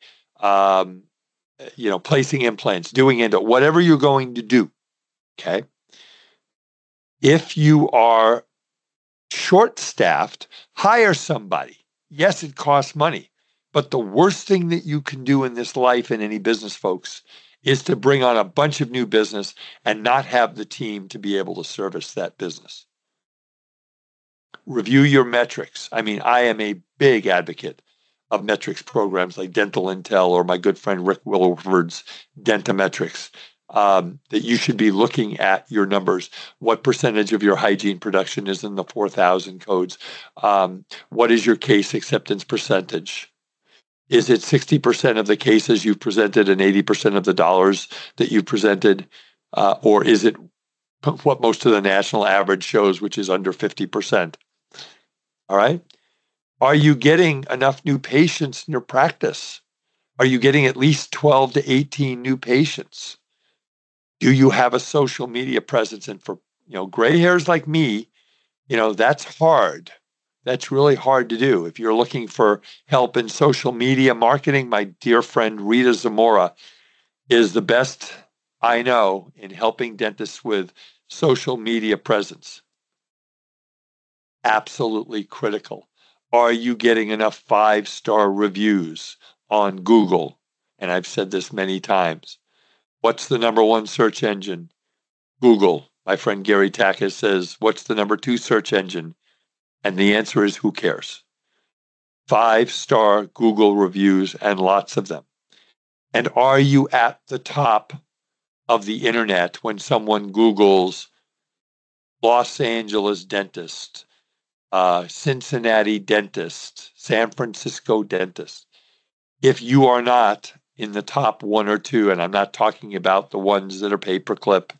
placing implants, doing endo, whatever you're going to do, okay? If you are short-staffed, hire somebody. Yes, it costs money, but the worst thing that you can do in this life, in any business, folks, is to bring on a bunch of new business and not have the team to be able to service that business. Review your metrics. I mean, I am a big advocate of metrics programs like Dental Intel or my good friend Rick Willowford's Dentametrics, that you should be looking at your numbers. What percentage of your hygiene production is in the 4,000 codes? What is your case acceptance percentage? Is it 60% of the cases you've presented and 80% of the dollars that you've presented? Or is it what most of the national average shows, which is under 50%? All right. Are you getting enough new patients in your practice? Are you getting at least 12 to 18 new patients? Do you have a social media presence? And for, gray hairs like me, that's hard. That's really hard to do. If you're looking for help in social media marketing, my dear friend Rita Zamora is the best I know in helping dentists with social media presence. Absolutely critical. Are you getting enough 5-star reviews on Google? And I've said this many times. What's the number one search engine? Google. My friend Gary Takacs says, what's the number 2 search engine? And the answer is, who cares? 5-star Google reviews, and lots of them. And are you at the top of the internet when someone Googles Los Angeles dentist, Cincinnati dentist, San Francisco dentist? If you are not in the top 1 or 2, and I'm not talking about the ones that are pay-per-click,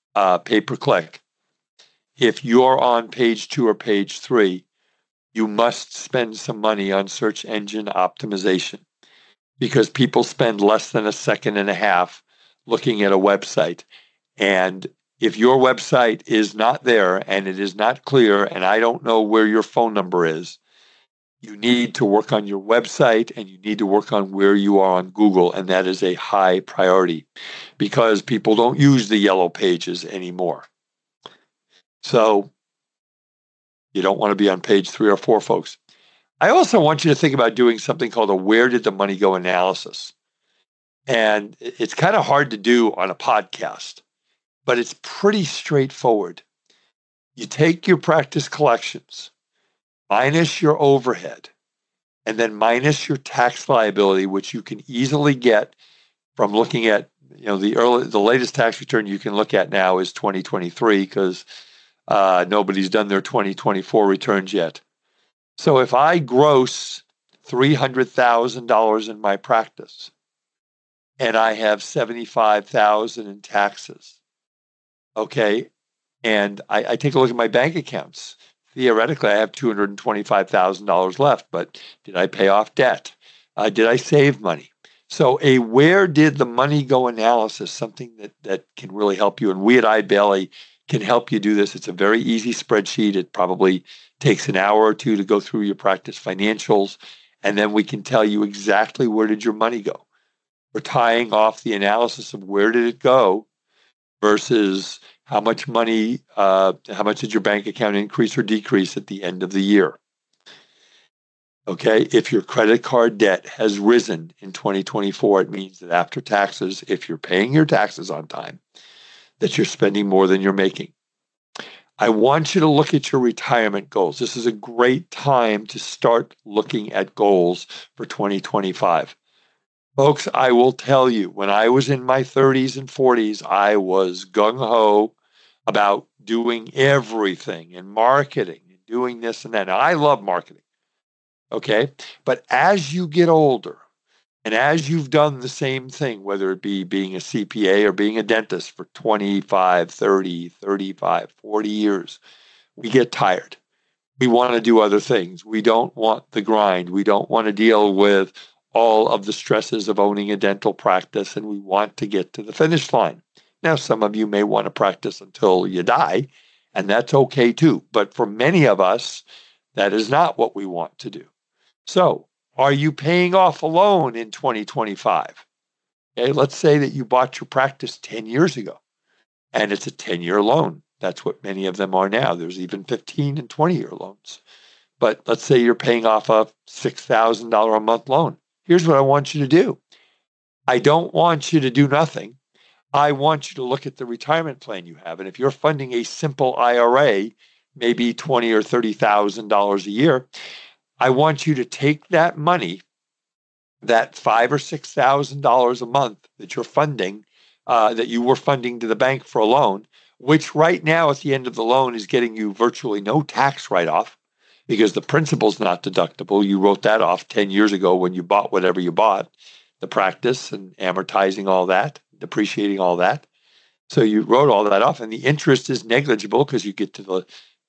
if you're on page 2 or page 3, you must spend some money on search engine optimization, because people spend less than a second and a half looking at a website. And if your website is not there and it is not clear, and I don't know where your phone number is, you need to work on your website and you need to work on where you are on Google. And that is a high priority because people don't use the yellow pages anymore. So you don't want to be on page 3 or 4, folks. I also want you to think about doing something called a where did the money go analysis. And it's kind of hard to do on a podcast, but it's pretty straightforward. You take your practice collections, minus your overhead, and then minus your tax liability, which you can easily get from looking at, the latest tax return you can look at now is 2023 because nobody's done their 2024 returns yet. So if I gross $300,000 in my practice and I have $75,000 in taxes, okay, and I take a look at my bank accounts. Theoretically, I have $225,000 left, but did I pay off debt? Did I save money? So a where did the money go analysis, something that can really help you. And we at Eide Bailly can help you do this. It's a very easy spreadsheet. It probably takes an hour or 2 to go through your practice financials, and then we can tell you exactly where did your money go. We're tying off the analysis of where did it go versus how much money, how much did your bank account increase or decrease at the end of the year? Okay, if your credit card debt has risen in 2024, it means that after taxes, if you're paying your taxes on time, that you're spending more than you're making. I want you to look at your retirement goals. This is a great time to start looking at goals for 2025. Folks, I will tell you, when I was in my 30s and 40s, I was gung-ho about doing everything and marketing and doing this and that. Now, I love marketing, okay? But as you get older, and as you've done the same thing, whether it be being a CPA or being a dentist for 25, 30, 35, 40 years, we get tired. We want to do other things. We don't want the grind. We don't want to deal with all of the stresses of owning a dental practice, and we want to get to the finish line. Now, some of you may want to practice until you die, and that's okay too. But for many of us, that is not what we want to do. So, are you paying off a loan in 2025? Okay, let's say that you bought your practice 10 years ago, and it's a 10-year loan. That's what many of them are now. There's even 15 and 20-year loans. But let's say you're paying off a $6,000 a month loan. Here's what I want you to do. I don't want you to do nothing. I want you to look at the retirement plan you have. And if you're funding a simple IRA, maybe $20,000 or $30,000 a year, I want you to take that money, that $5,000 or $6,000 a month that you're funding, that you were funding to the bank for a loan, which right now at the end of the loan is getting you virtually no tax write-off because the principal's not deductible. You wrote that off 10 years ago when you bought whatever you bought, the practice and amortizing all that, depreciating all that. So you wrote all that off, and the interest is negligible because you get to the,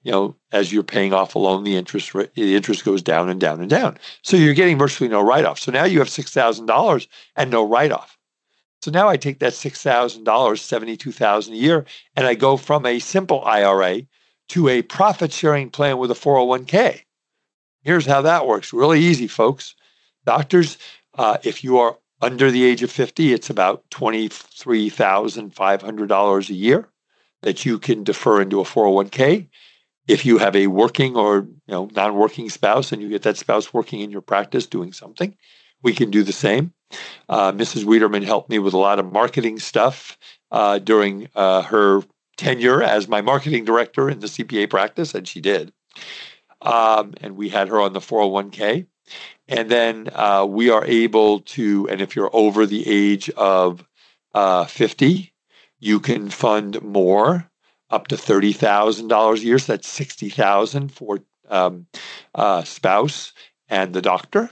as you're paying off a loan, the interest goes down and down and down. So you're getting virtually no write-off. So now you have $6,000 and no write-off. So now I take that $6,000, $72,000 a year, and I go from a simple IRA to a profit-sharing plan with a 401k. Here's how that works. Really easy, folks. Doctors, if you are under the age of 50, it's about $23,500 a year that you can defer into a 401k. If you have a working or non-working spouse and you get that spouse working in your practice doing something, we can do the same. Mrs. Wiederman helped me with a lot of marketing stuff during her tenure as my marketing director in the CPA practice, and she did. And we had her on the 401k. And then we are able to, and if you're over the age of 50, you can fund more, up to $30,000 a year. So that's $60,000 for spouse and the doctor.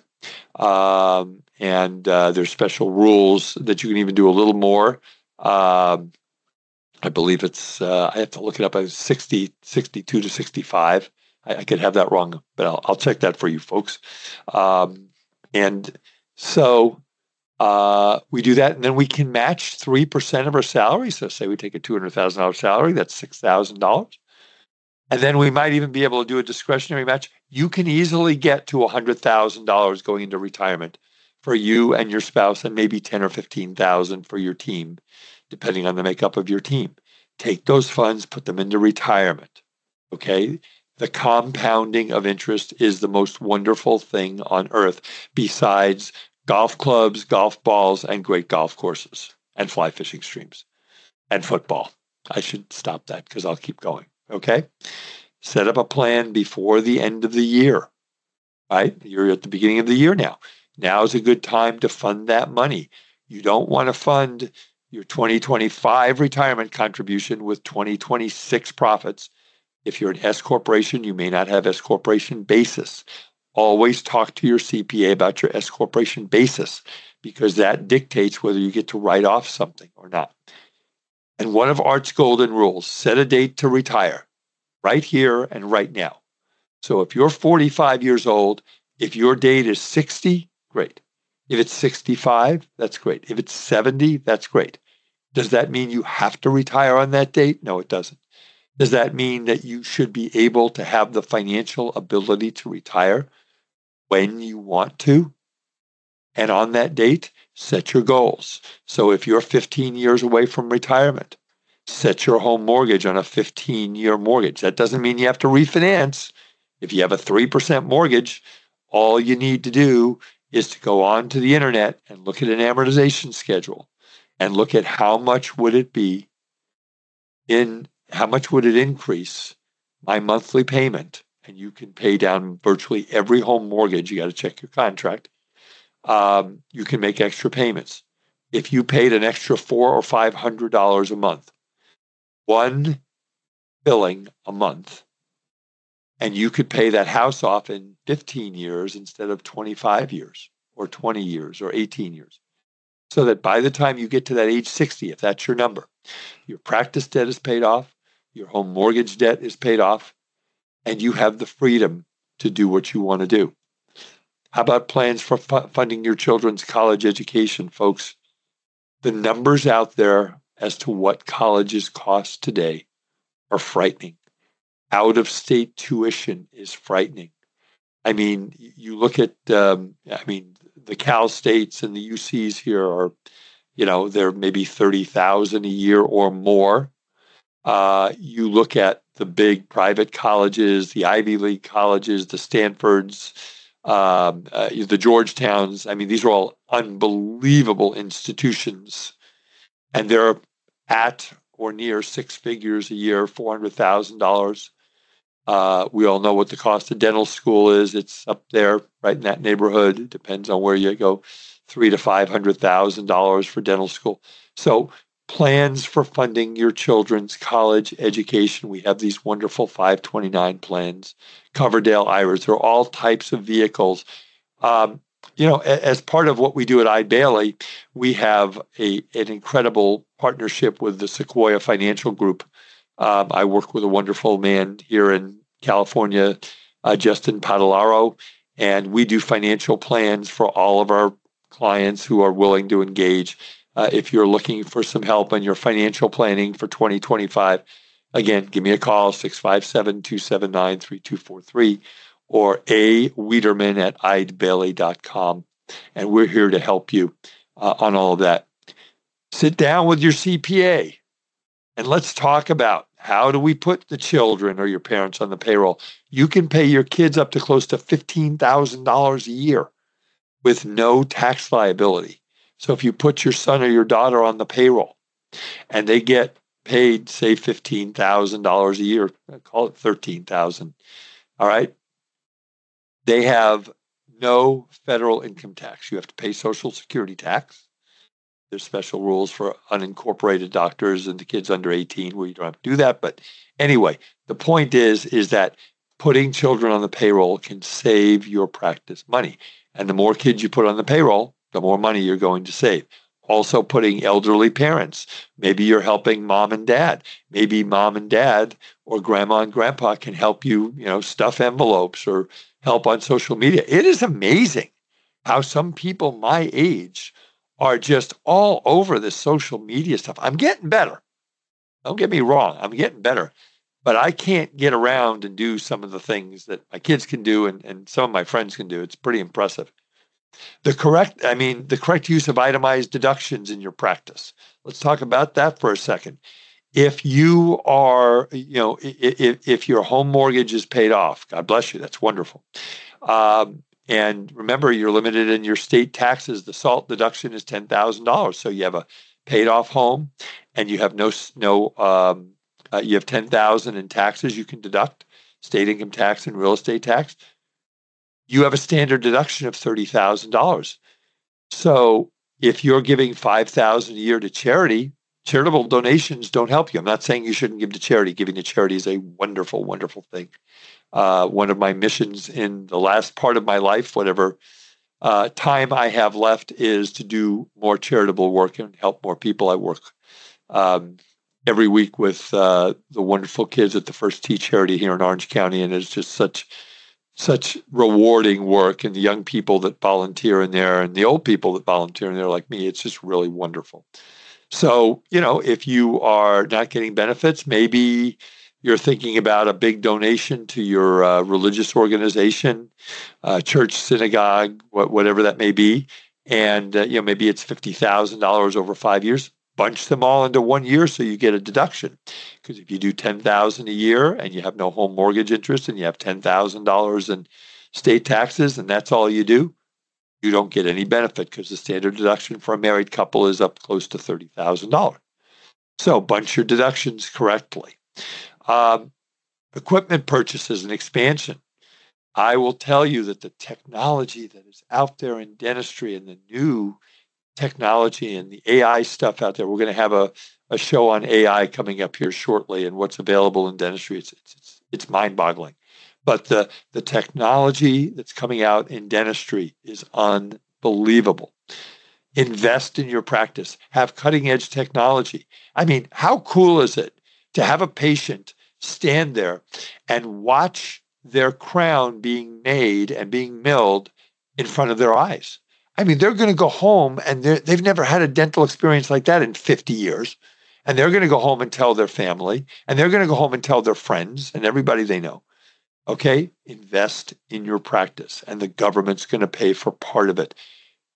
And there's special rules that you can even do a little more. I believe it's, I have to look it up, 62 to 65. I could have that wrong, but I'll check that for you folks. And so we do that, and then we can match 3% of our salary. So say we take a $200,000 salary, that's $6,000. And then we might even be able to do a discretionary match. You can easily get to $100,000 going into retirement for you and your spouse, and maybe $10,000 or $15,000 for your team, depending on the makeup of your team. Take those funds, put them into retirement. Okay? The compounding of interest is the most wonderful thing on earth, besides golf clubs, golf balls, and great golf courses, and fly fishing streams, and football. I should stop that because I'll keep going. Okay? Set up a plan before the end of the year, right? You're at the beginning of the year now. Now is a good time to fund that money. You don't want to fund your 2025 retirement contribution with 2026 profits. If you're an S corporation, you may not have S corporation basis. Always talk to your CPA about your S corporation basis, because that dictates whether you get to write off something or not. And one of Art's golden rules, set a date to retire right here and right now. So if you're 45 years old, if your date is 60, great. If it's 65, that's great. If it's 70, that's great. Does that mean you have to retire on that date? No, it doesn't. Does that mean that you should be able to have the financial ability to retire when you want to? And on that date, set your goals. So if you're 15 years away from retirement, set your home mortgage on a 15-year mortgage. That doesn't mean you have to refinance. If you have a 3% mortgage, all you need to do is to go on to the internet and look at an amortization schedule and look at how much would it be how much would it increase my monthly payment. And you can pay down virtually every home mortgage. You got to check your contract. You can make extra payments. If you paid an extra $400 or $500 a month, one billing a month, and you could pay that house off in 15 years instead of 25 years or 20 years or 18 years. So that by the time you get to that age 60, if that's your number, your practice debt is paid off, your home mortgage debt is paid off, and you have the freedom to do what you want to do. How about plans for funding your children's college education, folks? The numbers out there as to what colleges cost today are frightening. Out-of-state tuition is frightening. I mean, you look at, the Cal States and the UCs here are, they're maybe $30,000 a year or more. You look at the big private colleges, the Ivy League colleges, the Stanfords, the Georgetowns. I mean, these are all unbelievable institutions, and they're at or near six figures a year, $400,000. We all know what the cost of dental school is. It's up there, right in that neighborhood. It depends on where you go, $300,000 to $500,000 for dental school. So plans for funding your children's college education. We have these wonderful 529 plans, Coverdale, IRAs. They're all types of vehicles. As part of what we do at Eide Bailly, we have an incredible partnership with the Sequoia Financial Group. I work with a wonderful man here in California, Justin Padalaro, and we do financial plans for all of our clients who are willing to engage. If you're looking for some help on your financial planning for 2025, again, give me a call, 657-279-3243, or awiederman@eidebailly.com, and we're here to help you on all of that. Sit down with your CPA, and let's talk about how do we put the children or your parents on the payroll. You can pay your kids up to close to $15,000 a year with no tax liability. So if you put your son or your daughter on the payroll and they get paid, say, $15,000 a year, call it $13,000, all right? They have no federal income tax. You have to pay Social Security tax. There's special rules for unincorporated doctors and the kids under 18 where you don't have to do that. But anyway, the point is that putting children on the payroll can save your practice money. And the more kids you put on the payroll, the more money you're going to save. Also putting elderly parents. Maybe you're helping mom and dad. Maybe mom and dad or grandma and grandpa can help you, stuff envelopes or help on social media. It is amazing how some people my age are just all over this social media stuff. I'm getting better. Don't get me wrong. I'm getting better. But I can't get around and do some of the things that my kids can do and some of my friends can do. It's pretty impressive. The correct use of itemized deductions in your practice. Let's talk about that for a second. If you are, if your home mortgage is paid off, God bless you, that's wonderful. And remember, you're limited in your state taxes. The SALT deduction is $10,000. So you have a paid off home and you have you have $10,000 in taxes you can deduct, state income tax and real estate tax. You have a standard deduction of $30,000. So if you're giving $5,000 a year to charity, charitable donations don't help you. I'm not saying you shouldn't give to charity. Giving to charity is a wonderful, wonderful thing. One of my missions in the last part of my life, whatever time I have left, is to do more charitable work and help more people. I work every week with the wonderful kids at the First Tee Charity here in Orange County, and it's just such rewarding work, and the young people that volunteer in there and the old people that volunteer in there like me, it's just really wonderful. So, if you are not getting benefits, maybe you're thinking about a big donation to your religious organization, church, synagogue, whatever that may be. And maybe it's $50,000 over 5 years. Bunch them all into 1 year so you get a deduction. Because if you do $10,000 a year and you have no home mortgage interest and you have $10,000 in state taxes and that's all you do, you don't get any benefit because the standard deduction for a married couple is up close to $30,000. So bunch your deductions correctly. Equipment purchases and expansion. I will tell you that the technology that is out there in dentistry and the new technology and the AI stuff out there, we're going to have a show on AI coming up here shortly and what's available in dentistry. It's mind-boggling. But the technology that's coming out in dentistry is unbelievable. Invest in your practice. Have cutting-edge technology. I mean, how cool is it to have a patient stand there and watch their crown being made and being milled in front of their eyes? I mean, they're going to go home and they've never had a dental experience like that in 50 years. And they're going to go home and tell their family, and they're going to go home and tell their friends and everybody they know. Okay, invest in your practice, and the government's going to pay for part of it.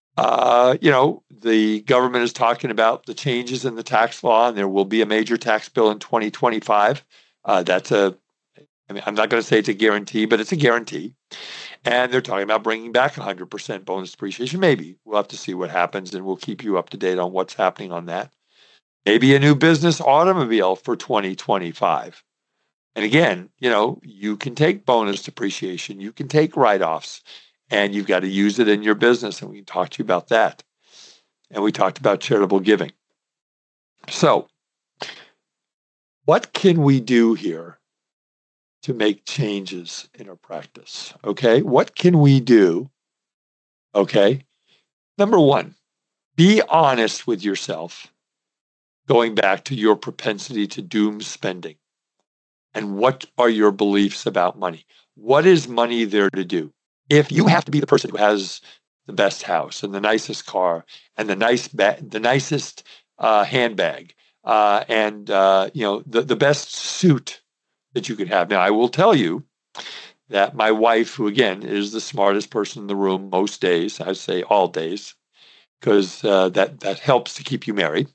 The government is talking about the changes in the tax law, and there will be a major tax bill in 2025. I'm not going to say it's a guarantee, but it's a guarantee. And they're talking about bringing back 100% bonus depreciation. Maybe. We'll have to see what happens, and we'll keep you up to date on what's happening on that. Maybe a new business automobile for 2025. And again, you can take bonus depreciation, you can take write-offs, and you've got to use it in your business. And we can talk to you about that. And we talked about charitable giving. So what can we do here to make changes in our practice? Okay. What can we do? Okay. Number one, be honest with yourself, going back to your propensity to doom spending. And what are your beliefs about money? What is money there to do? If you have to be the person who has the best house and the nicest car and the nicest handbag and the best suit that you could have. Now, I will tell you that my wife, who again is the smartest person in the room most days, I say all days, because that helps to keep you married.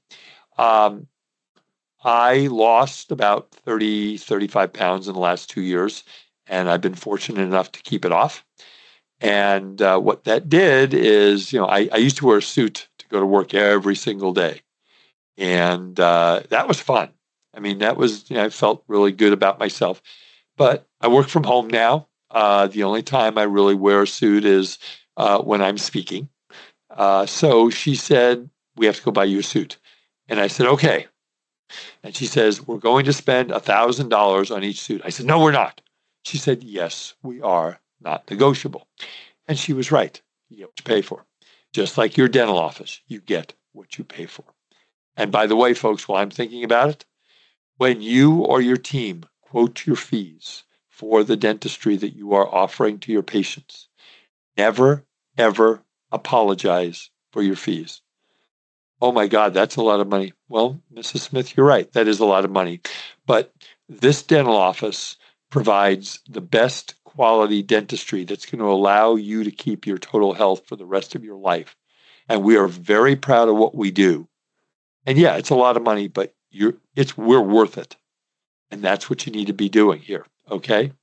I lost about 30, 35 pounds in the last 2 years, and I've been fortunate enough to keep it off. And what that did is, I used to wear a suit to go to work every single day. And that was fun. I mean, that was, I felt really good about myself. But I work from home now. The only time I really wear a suit is when I'm speaking. So she said, we have to go buy you a suit. And I said, okay. And she says, we're going to spend $1,000 on each suit. I said, no, we're not. She said, yes, we are, not negotiable. And she was right. You get what you pay for. Just like your dental office, you get what you pay for. And by the way, folks, while I'm thinking about it, when you or your team quote your fees for the dentistry that you are offering to your patients, never, ever apologize for your fees. Oh my God, that's a lot of money. Well, Mrs. Smith, you're right. That is a lot of money. But this dental office provides the best quality dentistry that's going to allow you to keep your total health for the rest of your life. And we are very proud of what we do. And yeah, it's a lot of money, but we're worth it. And that's what you need to be doing here. Okay.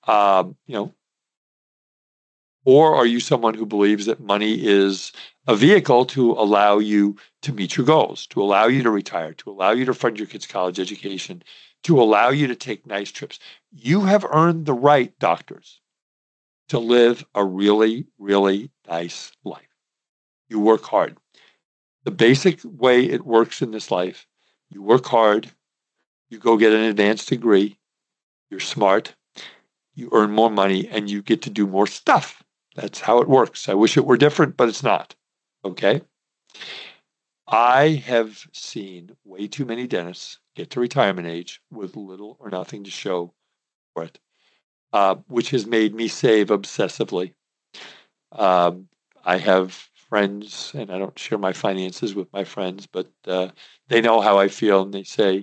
Or are you someone who believes that money is a vehicle to allow you to meet your goals, to allow you to retire, to allow you to fund your kids' college education, to allow you to take nice trips? You have earned the right, doctors, to live a really, really nice life. You work hard. The basic way it works in this life, you work hard, you go get an advanced degree, you're smart, you earn more money, and you get to do more stuff. That's how it works. I wish it were different, but it's not. Okay? I have seen way too many dentists get to retirement age with little or nothing to show for it, which has made me save obsessively. I have friends, and I don't share my finances with my friends, but they know how I feel, and they say,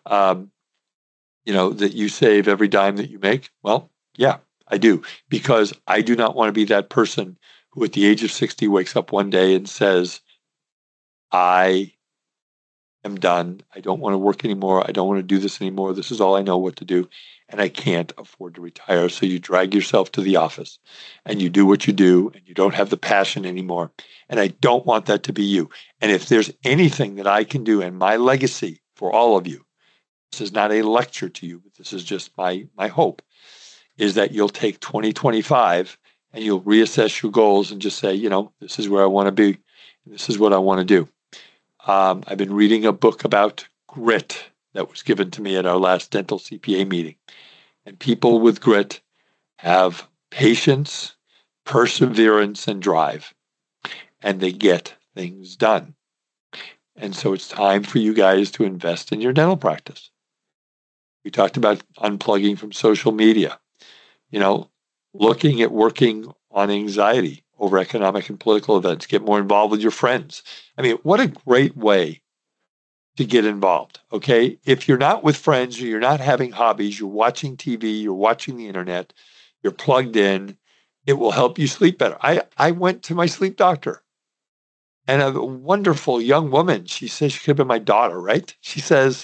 that you save every dime that you make. Well, yeah, I do, because I do not want to be that person who at the age of 60 wakes up one day and says, I am done. I don't want to work anymore. I don't want to do this anymore. This is all I know what to do. And I can't afford to retire. So you drag yourself to the office and you do what you do and you don't have the passion anymore. And I don't want that to be you. And if there's anything that I can do, and my legacy for all of you, this is not a lecture to you, but this is just my hope, is that you'll take 2025 and you'll reassess your goals and just say, this is where I want to be. This is what I want to do. I've been reading a book about grit that was given to me at our last dental CPA meeting. And people with grit have patience, perseverance, and drive, and they get things done. And so it's time for you guys to invest in your dental practice. We talked about unplugging from social media, looking at working on anxiety over economic and political events, get more involved with your friends. I mean, what a great way to get involved, okay? If you're not with friends or you're not having hobbies, you're watching TV, you're watching the internet, you're plugged in, it will help you sleep better. I went to my sleep doctor, and a wonderful young woman, she says, she could have been my daughter, right? She says,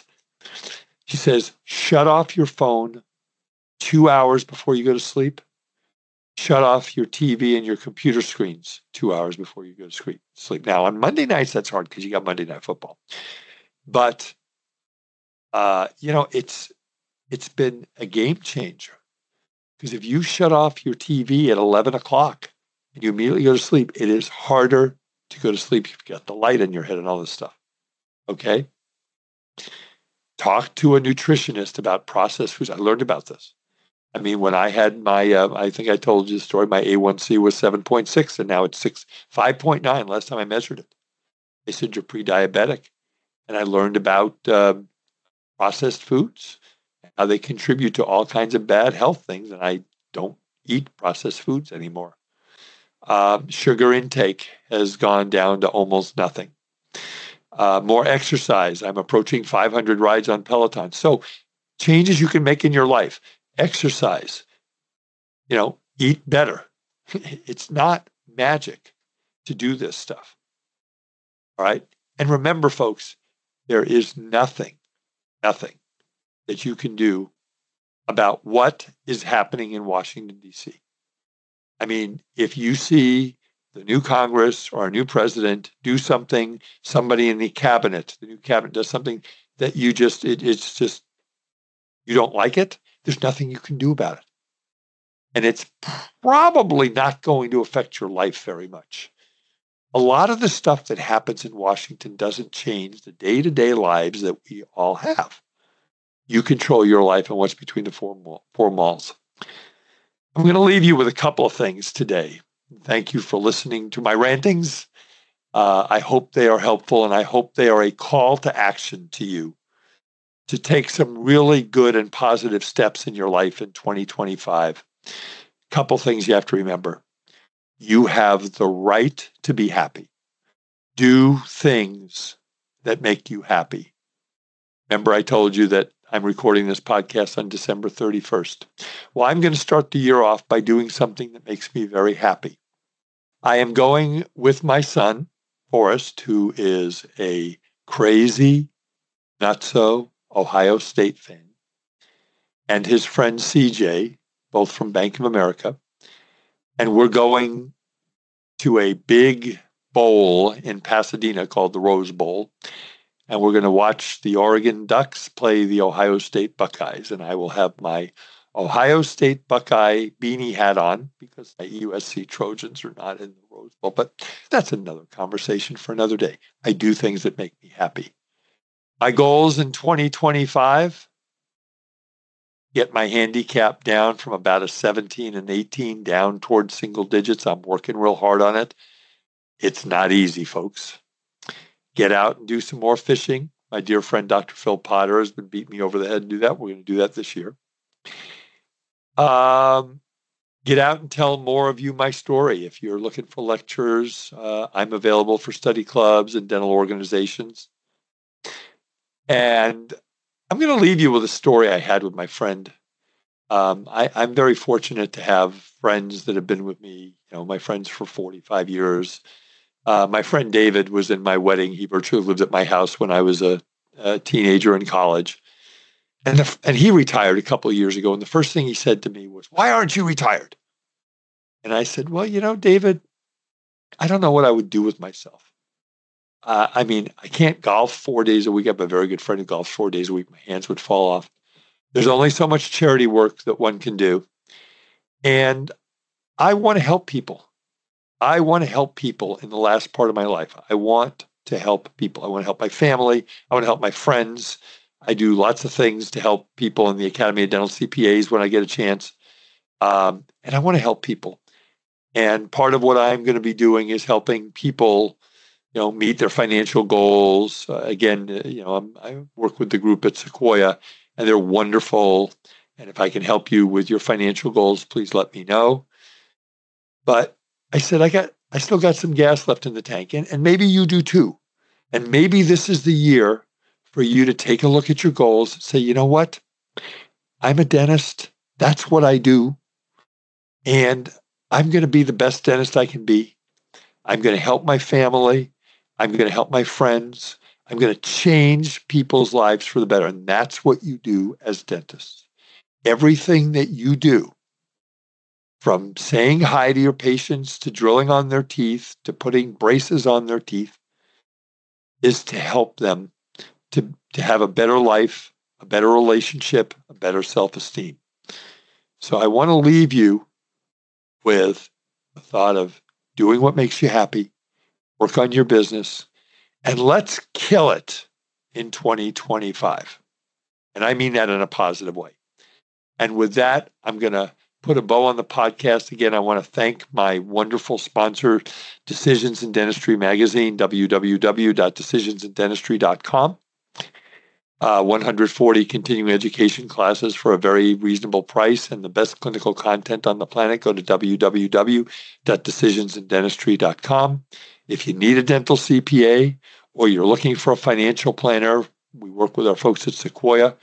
shut off your phone 2 hours before you go to sleep. Shut off your TV and your computer screens 2 hours before you go to sleep. Now, on Monday nights, that's hard because you got Monday Night Football. But, it's been a game changer. Because if you shut off your TV at 11 o'clock and you immediately go to sleep, it is harder to go to sleep. You've got the light in your head and all this stuff. Okay? Talk to a nutritionist about processed foods. I learned about this. I mean, when I had my, I think I told you the story, my A1C was 7.6 and now it's 5.9 last time I measured it. They said you're pre-diabetic. And I learned about processed foods, how they contribute to all kinds of bad health things. And I don't eat processed foods anymore. Sugar intake has gone down to almost nothing. More exercise. I'm approaching 500 rides on Peloton. So changes you can make in your life. Exercise, eat better. It's not magic to do this stuff. All right. And remember, folks, there is nothing that you can do about what is happening in Washington, D.C. I mean, if you see the new Congress or a new president do something, somebody in the new cabinet does something that you just, it's just, you don't like it, there's nothing you can do about it. And it's probably not going to affect your life very much. A lot of the stuff that happens in Washington doesn't change the day-to-day lives that we all have. You control your life and what's between the four walls. I'm going to leave you with a couple of things today. Thank you for listening to my rantings. I hope they are helpful, and I hope they are a call to action to you to take some really good and positive steps in your life in 2025. Couple things you have to remember. You have the right to be happy. Do things that make you happy. Remember, I told you that I'm recording this podcast on December 31st. Well, I'm going to start the year off by doing something that makes me very happy. I am going with my son, Forrest, who is a crazy, nutso Ohio State fan, and his friend CJ, both from Bank of America. And we're going to a big bowl in Pasadena called the Rose Bowl. And we're going to watch the Oregon Ducks play the Ohio State Buckeyes. And I will have my Ohio State Buckeye beanie hat on because my USC Trojans are not in the Rose Bowl. But that's another conversation for another day. I do things that make me happy. My goals in 2025, get my handicap down from about a 17 and 18 down towards single digits. I'm working real hard on it. It's not easy, folks. Get out and do some more fishing. My dear friend, Dr. Phil Potter, has been beating me over the head to do that. We're going to do that this year. Get out and tell more of you my story. If you're looking for lectures, I'm available for study clubs and dental organizations. And I'm going to leave you with a story I had with my friend I'm very fortunate to have friends that have been with me, my friends for 45 years. My friend David was in my wedding. He virtually lived at my house when I was a teenager in college. And he retired a couple of years ago. And the first thing he said to me was, "Why aren't you retired?" And I said, "Well, David, I don't know what I would do with myself. I can't golf 4 days a week. I have a very good friend who golfs 4 days a week. My hands would fall off. There's only so much charity work that one can do. And I want to help people. I want to help people in the last part of my life. I want to help people. I want to help my family. I want to help my friends. I do lots of things to help people in the Academy of Dental CPAs when I get a chance. And I want to help people. And part of what I'm going to be doing is helping people, meet their financial goals. I work with the group at Sequoia, and they're wonderful. And if I can help you with your financial goals, please let me know. But I said, I still got some gas left in the tank, and maybe you do too. And maybe this is the year for you to take a look at your goals and say, you know what? I'm a dentist. That's what I do. And I'm going to be the best dentist I can be. I'm going to help my family. I'm going to help my friends. I'm going to change people's lives for the better. And that's what you do as dentists. Everything that you do, from saying hi to your patients, to drilling on their teeth, to putting braces on their teeth, is to help them to have a better life, a better relationship, a better self-esteem. So I want to leave you with the thought of doing what makes you happy, work on your business, and let's kill it in 2025. And I mean that in a positive way. And with that, I'm going to put a bow on the podcast. Again, I want to thank my wonderful sponsor, Decisions in Dentistry Magazine, www.decisionsinDentistry.com. 140 continuing education classes for a very reasonable price and the best clinical content on the planet. Go to www.decisionsindentistry.com. If you need a dental CPA or you're looking for a financial planner, we work with our folks at Sequoia.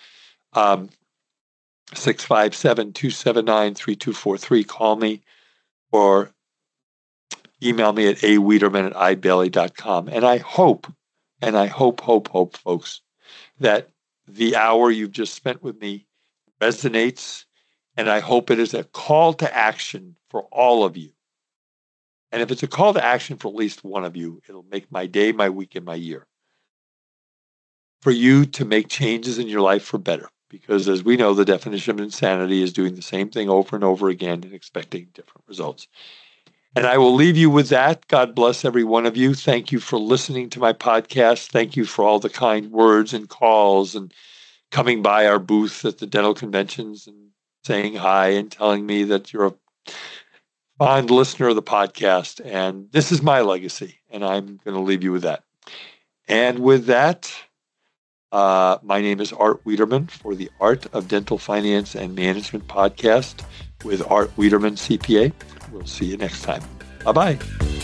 657-279-3243. Call me or email me at awiederman@ibailey.com. And I hope, folks, that the hour you've just spent with me resonates, and I hope it is a call to action for all of you. And if it's a call to action for at least one of you, it'll make my day, my week, and my year. For you to make changes in your life for better. Because as we know, the definition of insanity is doing the same thing over and over again and expecting different results. And I will leave you with that. God bless every one of you. Thank you for listening to my podcast. Thank you for all the kind words and calls and coming by our booth at the dental conventions and saying hi and telling me that you're a fond listener of the podcast. And this is my legacy, and I'm going to leave you with that. And with that, my name is Art Wiederman for the Art of Dental Finance and Management podcast with Art Wiederman, CPA. We'll see you next time. Bye-bye.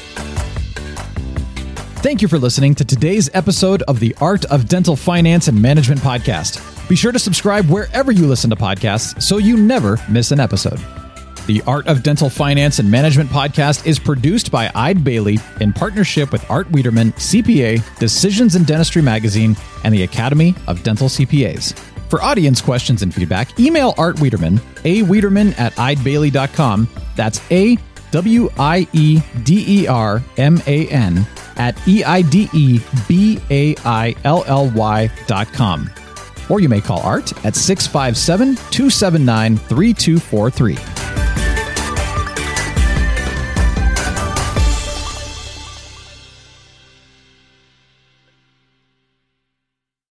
Thank you for listening to today's episode of the Art of Dental Finance and Management podcast. Be sure to subscribe wherever you listen to podcasts so you never miss an episode. The Art of Dental Finance and Management podcast is produced by Eide Bailly in partnership with Art Wiederman, CPA, Decisions in Dentistry Magazine, and the Academy of Dental CPAs. For audience questions and feedback, email Art Wiederman, awiederman@ibailey.com. That's AWIEDERMAN @EIDEBAILLY.com. Or you may call Art at 657-279-3243.